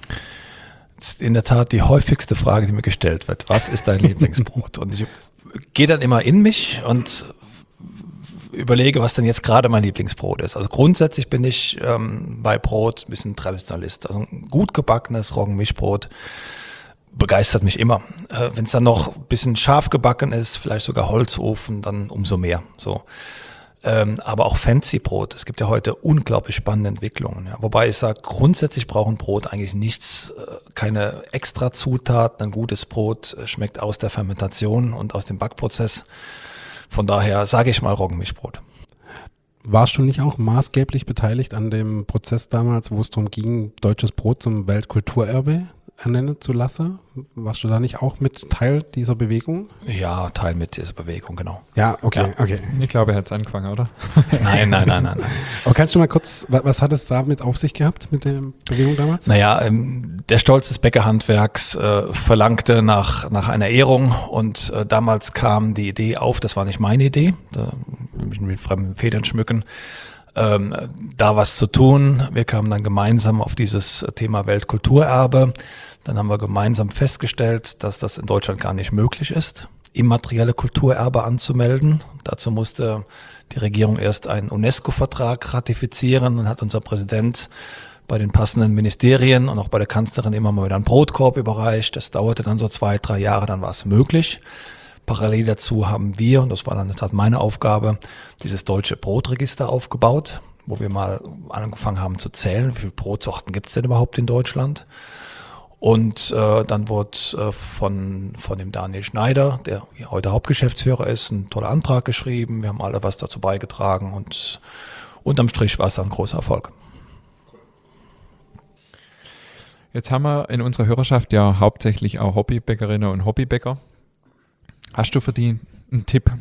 S1: Das ist in der Tat die häufigste Frage, die mir gestellt wird. Was ist dein Lieblingsbrot? Und ich gehe dann immer in mich und überlege, was denn jetzt gerade mein Lieblingsbrot ist. Also grundsätzlich bin ich ähm, bei Brot ein bisschen Traditionalist. Also ein gut gebackenes Roggenmischbrot begeistert mich immer. Äh, wenn es dann noch ein bisschen scharf gebacken ist, vielleicht sogar Holzofen, dann umso mehr. So. Ähm, aber auch Fancy-Brot. Es gibt ja heute unglaublich spannende Entwicklungen. Ja. Wobei ich sage, grundsätzlich braucht ein Brot eigentlich nichts, äh, keine extra Zutaten. Ein gutes Brot äh, schmeckt aus der Fermentation und aus dem Backprozess. Von daher sage ich mal Roggenmischbrot.
S3: Warst du nicht auch maßgeblich beteiligt an dem Prozess damals, wo es darum ging, deutsches Brot zum Weltkulturerbe ernennen zu lassen? Warst du da nicht auch mit Teil dieser Bewegung?
S1: Ja, Teil mit dieser Bewegung, genau.
S3: Ja, okay,
S1: Ja.
S3: okay.
S2: Ich glaube, er hat es angefangen, oder?
S1: Nein, nein, nein, nein, nein.
S3: Aber kannst du mal kurz, wa- was hat es damit auf sich gehabt mit der Bewegung damals?
S1: Naja, ähm, der Stolz des Bäckerhandwerks äh, verlangte nach, nach einer Ehrung und äh, damals kam die Idee auf, das war nicht meine Idee, da will ich mich mit fremden Federn schmücken, ähm, da was zu tun. Wir kamen dann gemeinsam auf dieses Thema Weltkulturerbe. Dann haben wir gemeinsam festgestellt, dass das in Deutschland gar nicht möglich ist, immaterielle Kulturerbe anzumelden. Dazu musste die Regierung erst einen UNESCO-Vertrag ratifizieren. Dann hat unser Präsident bei den passenden Ministerien und auch bei der Kanzlerin immer mal wieder einen Brotkorb überreicht. Das dauerte dann so zwei, drei Jahre, dann war es möglich. Parallel dazu haben wir, und das war dann in der Tat meine Aufgabe, dieses deutsche Brotregister aufgebaut, wo wir mal angefangen haben zu zählen, wie viele Brotsorten gibt es denn überhaupt in Deutschland. Und äh, dann wurde äh, von, von dem Daniel Schneider, der heute Hauptgeschäftsführer ist, ein toller Antrag geschrieben. Wir haben alle was dazu beigetragen und unterm Strich war es dann ein großer Erfolg.
S2: Jetzt haben wir in unserer Hörerschaft ja hauptsächlich auch Hobbybäckerinnen und Hobbybäcker. Hast du für die einen Tipp?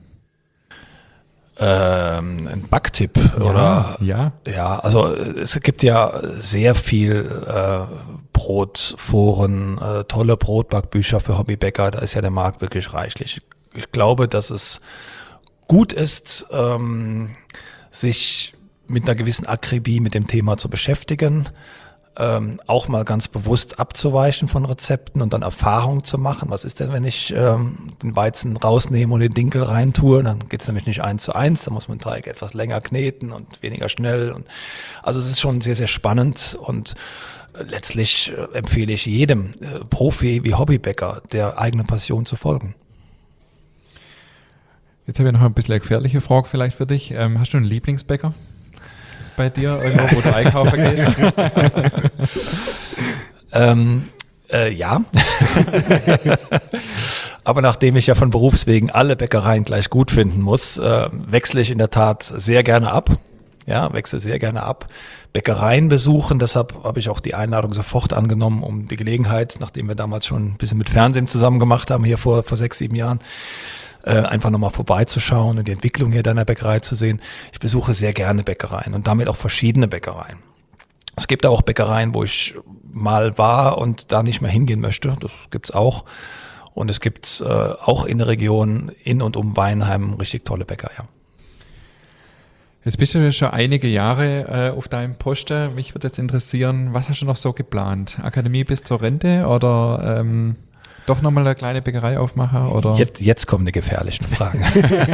S1: Ähm, ein Backtipp, oder?
S2: Ja.
S1: Ja, also es gibt ja sehr viel äh, Brotforen, äh, tolle Brotbackbücher für Hobbybäcker, da ist ja der Markt wirklich reichlich. Ich glaube, dass es gut ist, ähm, sich mit einer gewissen Akribie mit dem Thema zu beschäftigen, ähm, auch mal ganz bewusst abzuweichen von Rezepten und dann Erfahrung zu machen. Was ist denn, wenn ich ähm, den Weizen rausnehme und den Dinkel reintue? Dann geht's nämlich nicht eins zu eins, da muss man den Teig etwas länger kneten und weniger schnell. Und also es ist schon sehr, sehr spannend und äh, letztlich äh, empfehle ich jedem äh, Profi wie Hobbybäcker, der eigenen Passion zu folgen.
S2: Jetzt habe ich noch ein bisschen eine gefährliche Frage vielleicht für dich. Ähm, hast du einen Lieblingsbäcker bei dir irgendwo, wo du einkaufen gehst?
S1: ähm, äh, ja. Aber nachdem ich ja von Berufswegen alle Bäckereien gleich gut finden muss, äh, wechsle ich in der Tat sehr gerne ab. Ja, wechsle sehr gerne ab. Bäckereien besuchen, deshalb habe ich auch die Einladung sofort angenommen, um die Gelegenheit, nachdem wir damals schon ein bisschen mit Fernsehen zusammen gemacht haben, hier vor, vor sechs, sieben Jahren, Äh, einfach nochmal vorbeizuschauen und die Entwicklung hier deiner Bäckerei zu sehen. Ich besuche sehr gerne Bäckereien und damit auch verschiedene Bäckereien. Es gibt auch Bäckereien, wo ich mal war und da nicht mehr hingehen möchte. Das gibt's auch. Und es gibt äh, auch in der Region in und um Weinheim richtig tolle Bäcker, ja.
S2: Jetzt bist du schon einige Jahre äh, auf deinem Posten. Mich würde jetzt interessieren, was hast du noch so geplant? Akademie bis zur Rente oder ähm, doch nochmal eine kleine Bäckerei aufmachen? Oder?
S1: Jetzt, jetzt kommen die gefährlichen Fragen.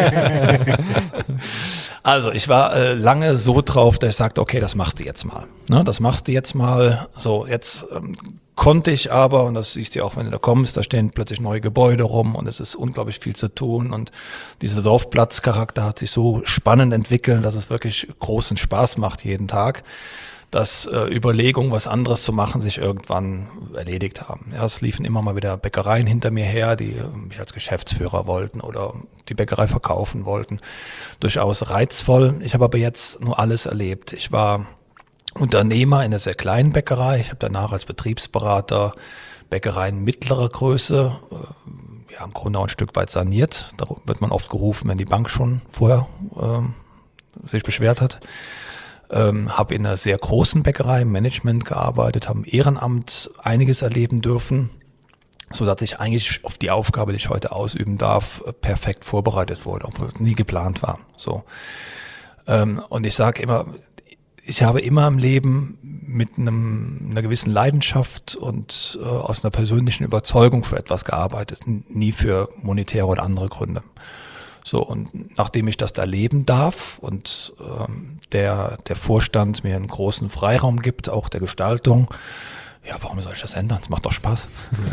S1: Also ich war äh, lange so drauf, dass ich sagte, okay, das machst du jetzt mal. Ne, das machst du jetzt mal. So, jetzt ähm, konnte ich aber, und das siehst du ja auch, wenn du da kommst, da stehen plötzlich neue Gebäude rum und es ist unglaublich viel zu tun und dieser Dorfplatzcharakter hat sich so spannend entwickelt, dass es wirklich großen Spaß macht jeden Tag, dass äh, Überlegungen, was anderes zu machen, sich irgendwann erledigt haben. Ja, es liefen immer mal wieder Bäckereien hinter mir her, die äh, mich als Geschäftsführer wollten oder die Bäckerei verkaufen wollten. Durchaus reizvoll. Ich habe aber jetzt nur alles erlebt. Ich war Unternehmer in einer sehr kleinen Bäckerei. Ich habe danach als Betriebsberater Bäckereien mittlerer Größe, äh, ja, im Grunde auch ein Stück weit saniert. Da wird man oft gerufen, wenn die Bank schon vorher äh, sich beschwert hat. Ähm, habe in einer sehr großen Bäckerei im Management gearbeitet, habe im Ehrenamt einiges erleben dürfen, so dass ich eigentlich auf die Aufgabe, die ich heute ausüben darf, perfekt vorbereitet wurde, obwohl es nie geplant war. So. Ähm, und ich sage immer, ich habe immer im Leben mit einem, einer gewissen Leidenschaft und äh, aus einer persönlichen Überzeugung für etwas gearbeitet, nie für monetäre oder andere Gründe. So, und nachdem ich das da leben darf und ähm, der, der Vorstand mir einen großen Freiraum gibt, auch der Gestaltung, ja, warum soll ich das ändern? Es macht doch Spaß.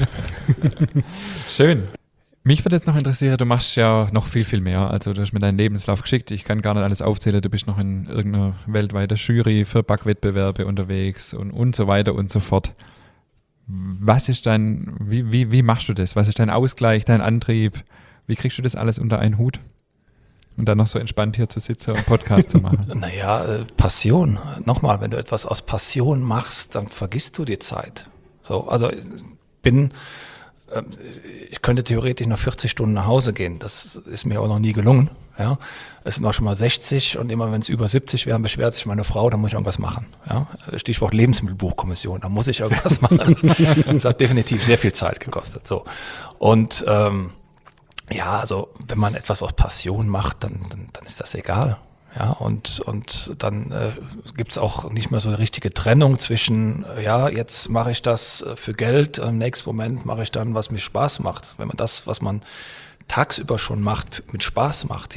S2: Schön. Mich würde jetzt noch interessieren, du machst ja noch viel, viel mehr. Also du hast mir deinen Lebenslauf geschickt. Ich kann gar nicht alles aufzählen. Du bist noch in irgendeiner weltweiten Jury für Backwettbewerbe unterwegs und, und so weiter und so fort. Was ist dein, wie, wie, wie machst du das? Was ist dein Ausgleich, dein Antrieb? Wie kriegst du das alles unter einen Hut? Und dann noch so entspannt hier zu sitzen und einen Podcast zu machen?
S1: Naja, äh, Passion. Nochmal, wenn du etwas aus Passion machst, dann vergisst du die Zeit. So, also ich bin, äh, ich könnte theoretisch nach vierzig Stunden nach Hause gehen. Das ist mir auch noch nie gelungen. Ja, es sind auch schon mal sechzig und immer wenn es über siebzig wären, beschwert sich meine Frau, dann muss ich irgendwas machen. Ja, Stichwort Lebensmittelbuchkommission, da muss ich irgendwas machen. Das hat definitiv sehr viel Zeit gekostet. So, und ähm, ja, also wenn man etwas aus Passion macht, dann, dann, dann ist das egal. Ja, und, und dann äh, gibt's auch nicht mehr so eine richtige Trennung zwischen, äh, ja, jetzt mache ich das äh, für Geld, im nächsten Moment mache ich dann, was mir Spaß macht. Wenn man das, was man tagsüber schon macht, mit Spaß macht, ja.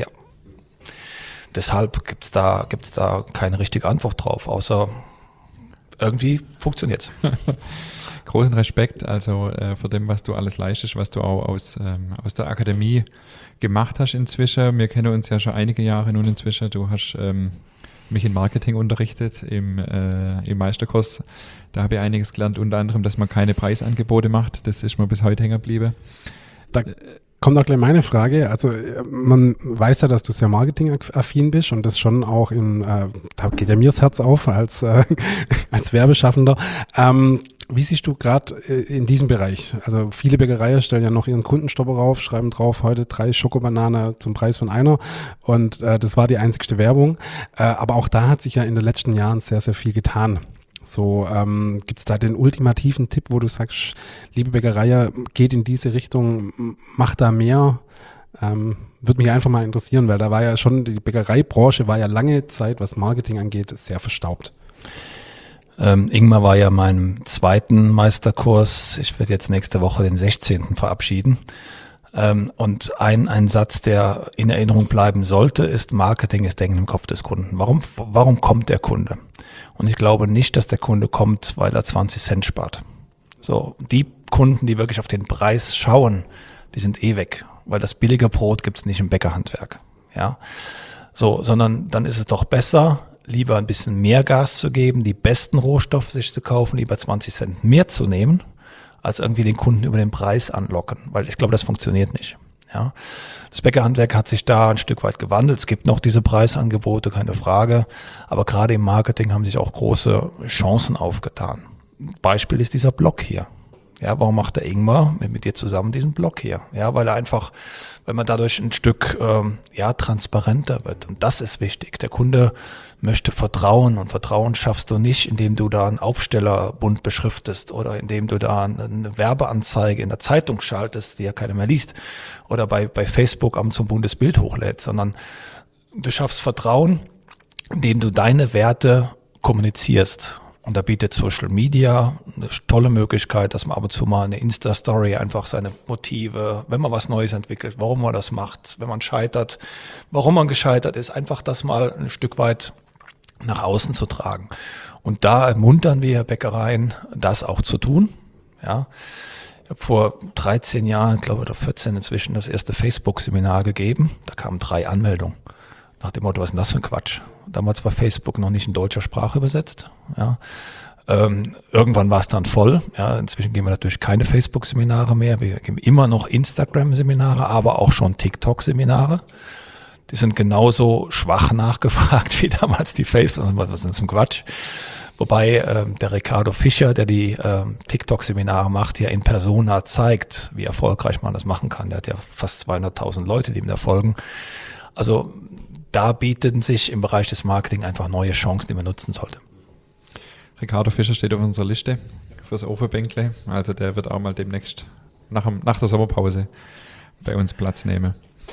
S1: Deshalb gibt's da, gibt's da keine richtige Antwort drauf, außer irgendwie funktioniert's.
S2: Großen Respekt also äh, vor dem, was du alles leistest, was du auch aus, ähm, aus der Akademie gemacht hast inzwischen. Wir kennen uns ja schon einige Jahre nun inzwischen. Du hast ähm, mich in Marketing unterrichtet im, äh, im Meisterkurs. Da habe ich einiges gelernt, unter anderem, dass man keine Preisangebote macht. Das ist mir bis heute hängen geblieben.
S3: Da kommt auch gleich meine Frage. Also man weiß ja, dass du sehr marketingaffin bist und das schon auch in, äh, da geht ja mir das Herz auf als, äh, als Werbeschaffender. Ähm, Wie siehst du gerade in diesem Bereich? Also viele Bäckereien stellen ja noch ihren Kundenstopper rauf, schreiben drauf, heute drei Schokobanane zum Preis von einer und äh, das war die einzigste Werbung. Äh, aber auch da hat sich ja in den letzten Jahren sehr, sehr viel getan. So, ähm, gibt es da den ultimativen Tipp, wo du sagst, liebe Bäckerei, geht in diese Richtung, macht da mehr? Ähm, würde mich einfach mal interessieren, weil da war ja schon, die Bäckereibranche war ja lange Zeit, was Marketing angeht, sehr verstaubt.
S1: Ähm, Ingmar war ja meinem zweiten Meisterkurs. Ich werde jetzt nächste Woche den sechzehnten verabschieden. Ähm, und ein, ein Satz, der in Erinnerung bleiben sollte, ist: Marketing ist Denken im Kopf des Kunden. Warum, warum kommt der Kunde? Und ich glaube nicht, dass der Kunde kommt, weil er zwanzig Cent spart. So, die Kunden, die wirklich auf den Preis schauen, die sind eh weg, weil das billige Brot gibt's nicht im Bäckerhandwerk. Ja, so, sondern dann ist es doch besser, lieber ein bisschen mehr Gas zu geben, die besten Rohstoffe sich zu kaufen, lieber zwanzig Cent mehr zu nehmen, als irgendwie den Kunden über den Preis anlocken, weil ich glaube, das funktioniert nicht. Ja, das Bäckerhandwerk hat sich da ein Stück weit gewandelt. Es gibt noch diese Preisangebote, keine Frage, aber gerade im Marketing haben sich auch große Chancen aufgetan. Beispiel ist dieser Blog hier. Ja, warum macht der Ingmar mit, mit dir zusammen diesen Blog hier? Ja, weil er einfach, wenn man dadurch ein Stück ähm, ja, transparenter wird. Und das ist wichtig. Der Kunde möchte Vertrauen und Vertrauen schaffst du nicht, indem du da einen Aufsteller bunt beschriftest oder indem du da eine Werbeanzeige in der Zeitung schaltest, die ja keiner mehr liest, oder bei, bei Facebook am zum buntes Bild hochlädst, sondern du schaffst Vertrauen, indem du deine Werte kommunizierst. Und da bietet Social Media eine tolle Möglichkeit, dass man ab und zu mal eine Insta-Story einfach seine Motive, wenn man was Neues entwickelt, warum man das macht, wenn man scheitert, warum man gescheitert ist, einfach das mal ein Stück weit nach außen zu tragen. Und da ermuntern wir Bäckereien, das auch zu tun. Ja, ich habe vor dreizehn Jahren, glaube ich, oder vierzehn inzwischen das erste Facebook-Seminar gegeben. Da kamen drei Anmeldungen. Nach dem Motto, was ist denn das für ein Quatsch? Damals war Facebook noch nicht in deutscher Sprache übersetzt. Ja. Ähm, irgendwann war es dann voll. Ja. Inzwischen geben wir natürlich keine Facebook-Seminare mehr. Wir geben immer noch Instagram-Seminare, aber auch schon TikTok-Seminare. Die sind genauso schwach nachgefragt wie damals die Facebook. Was ist denn das für ein Quatsch? Wobei ähm, der Ricardo Fischer, der die ähm, TikTok-Seminare macht, ja in Persona zeigt, wie erfolgreich man das machen kann. Der hat ja fast zweihunderttausend Leute, die ihm da folgen. Also da bieten sich im Bereich des Marketing einfach neue Chancen, die man nutzen sollte.
S2: Ricardo Fischer steht auf unserer Liste fürs Ofenbänkle. Also der wird auch mal demnächst nach, dem, nach der Sommerpause bei uns Platz nehmen.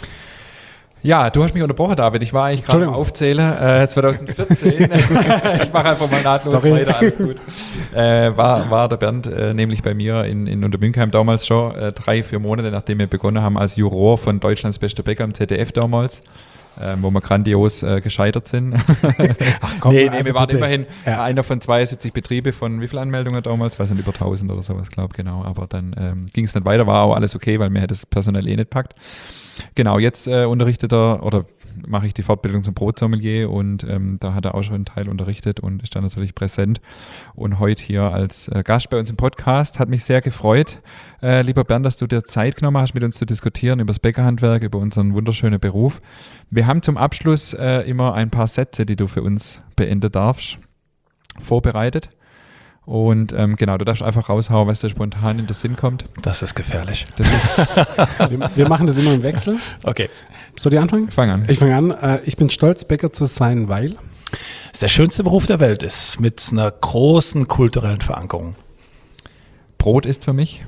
S2: Ja, du hast mich unterbrochen, David. Ich war eigentlich gerade am Aufzählen. Äh, zwanzig vierzehn, ich mache einfach mal nahtlos Sorry. weiter, alles gut. Äh, war, war der Bernd äh, nämlich bei mir in, in Untermünkheim damals schon, äh, drei, vier Monate, nachdem wir begonnen haben als Juror von Deutschlands bester Bäcker im Z D F damals. Ähm, wo wir grandios äh, gescheitert sind. Ach komm, nee, nee also wir waren bitte. immerhin ja. einer von zweiundsiebzig Betriebe von wie viele Anmeldungen damals? Weiß nicht, über tausend oder sowas, glaube genau. Aber dann ähm, ging es nicht weiter, war auch alles okay, weil mir das personell eh nicht packt. Genau, jetzt äh, unterrichtet er oder mache ich die Fortbildung zum Brotsommelier und ähm, da hat er auch schon einen Teil unterrichtet und ist dann natürlich präsent und heute hier als äh, Gast bei uns im Podcast. Hat mich sehr gefreut, äh, lieber Bernd, dass du dir Zeit genommen hast, mit uns zu diskutieren über das Bäckerhandwerk, über unseren wunderschönen Beruf. Wir haben zum Abschluss äh, immer ein paar Sätze, die du für uns beenden darfst, vorbereitet. Und ähm, genau, du darfst einfach raushauen, was dir spontan in den Sinn kommt.
S1: Das ist gefährlich.
S2: Das ist
S3: wir, wir machen das immer im Wechsel.
S1: Okay.
S3: Soll ich anfangen?
S2: Fang an.
S3: Ich fange an. Äh, ich bin stolz, Bäcker zu sein, weil
S1: es der schönste Beruf der Welt ist, mit einer großen kulturellen Verankerung.
S2: Brot ist für mich?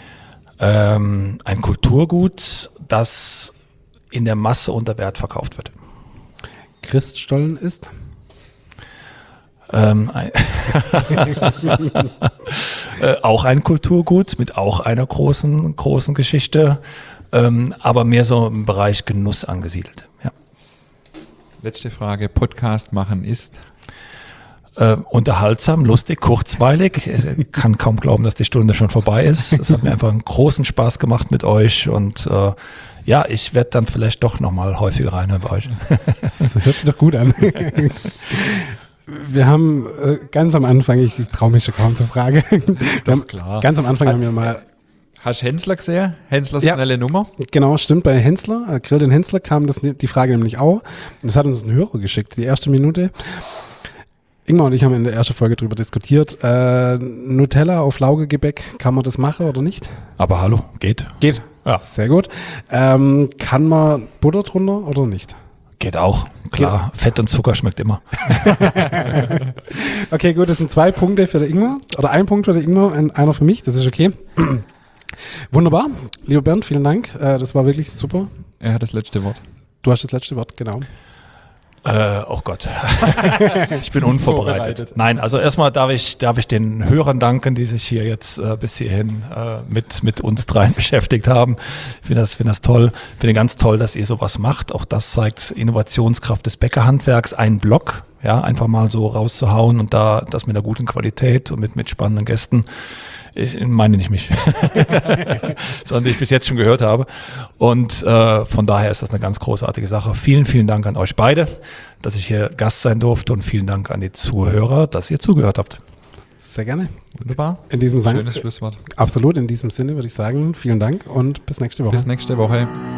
S1: Ähm, ein Kulturgut, das in der Masse unter Wert verkauft wird.
S3: Christstollen ist?
S1: Ähm, ein äh, auch ein Kulturgut mit auch einer großen, großen Geschichte, ähm, aber mehr so im Bereich Genuss angesiedelt. Ja.
S2: Letzte Frage, Podcast machen ist?
S1: Äh, unterhaltsam, lustig, kurzweilig. Ich kann kaum glauben, dass die Stunde schon vorbei ist. Es hat mir einfach einen großen Spaß gemacht mit euch und äh, ja, ich werde dann vielleicht doch nochmal häufiger reinhören bei euch.
S3: Das hört sich doch gut an. Wir haben äh, ganz am Anfang, ich, ich traue mich schon kaum zu fragen,
S2: Doch, klar.
S3: Ganz am Anfang haben wir mal...
S2: Hast du Hensler gesehen? Henslers ja, schnelle Nummer? Genau,
S3: stimmt, bei Hensler, äh, Grill den Hensler kam das, die Frage nämlich auch. Das hat uns ein Hörer geschickt, die erste Minute. Ingmar und ich haben in der ersten Folge darüber diskutiert, äh, Nutella auf Laugegebäck, kann man das machen oder nicht?
S1: Aber hallo, geht.
S3: Geht, ja. Sehr gut. Ähm, kann man Butter drunter oder nicht?
S1: Geht auch, klar. Geht. Fett und Zucker schmeckt immer.
S3: Okay, gut, das sind zwei Punkte für den Ingmar. Oder ein Punkt für den Ingmar und einer für mich, das ist okay. Wunderbar. Lieber Bernd, vielen Dank. Das war wirklich super.
S2: Er hat das letzte Wort.
S3: Du hast das letzte Wort, genau.
S1: Äh, oh Gott, ich bin unvorbereitet. Nein, also erstmal darf ich, darf ich den Hörern danken, die sich hier jetzt äh, bis hierhin äh, mit, mit uns dreien beschäftigt haben. Ich finde das, finde das toll. Ich finde ganz toll, dass ihr sowas macht. Auch das zeigt Innovationskraft des Bäckerhandwerks. Ein Blog, ja, einfach mal so rauszuhauen und da das mit einer guten Qualität und mit, mit spannenden Gästen. Ich meine nicht mich, sondern die ich bis jetzt schon gehört habe. Und äh, von daher ist das eine ganz großartige Sache. Vielen, vielen Dank an euch beide, dass ich hier Gast sein durfte und vielen Dank an die Zuhörer, dass ihr zugehört habt.
S3: Sehr gerne.
S2: Wunderbar.
S3: In diesem Sinne.
S2: Schönes Schlusswort.
S3: Absolut. In diesem Sinne würde ich sagen, vielen Dank und bis nächste Woche.
S2: Bis nächste Woche.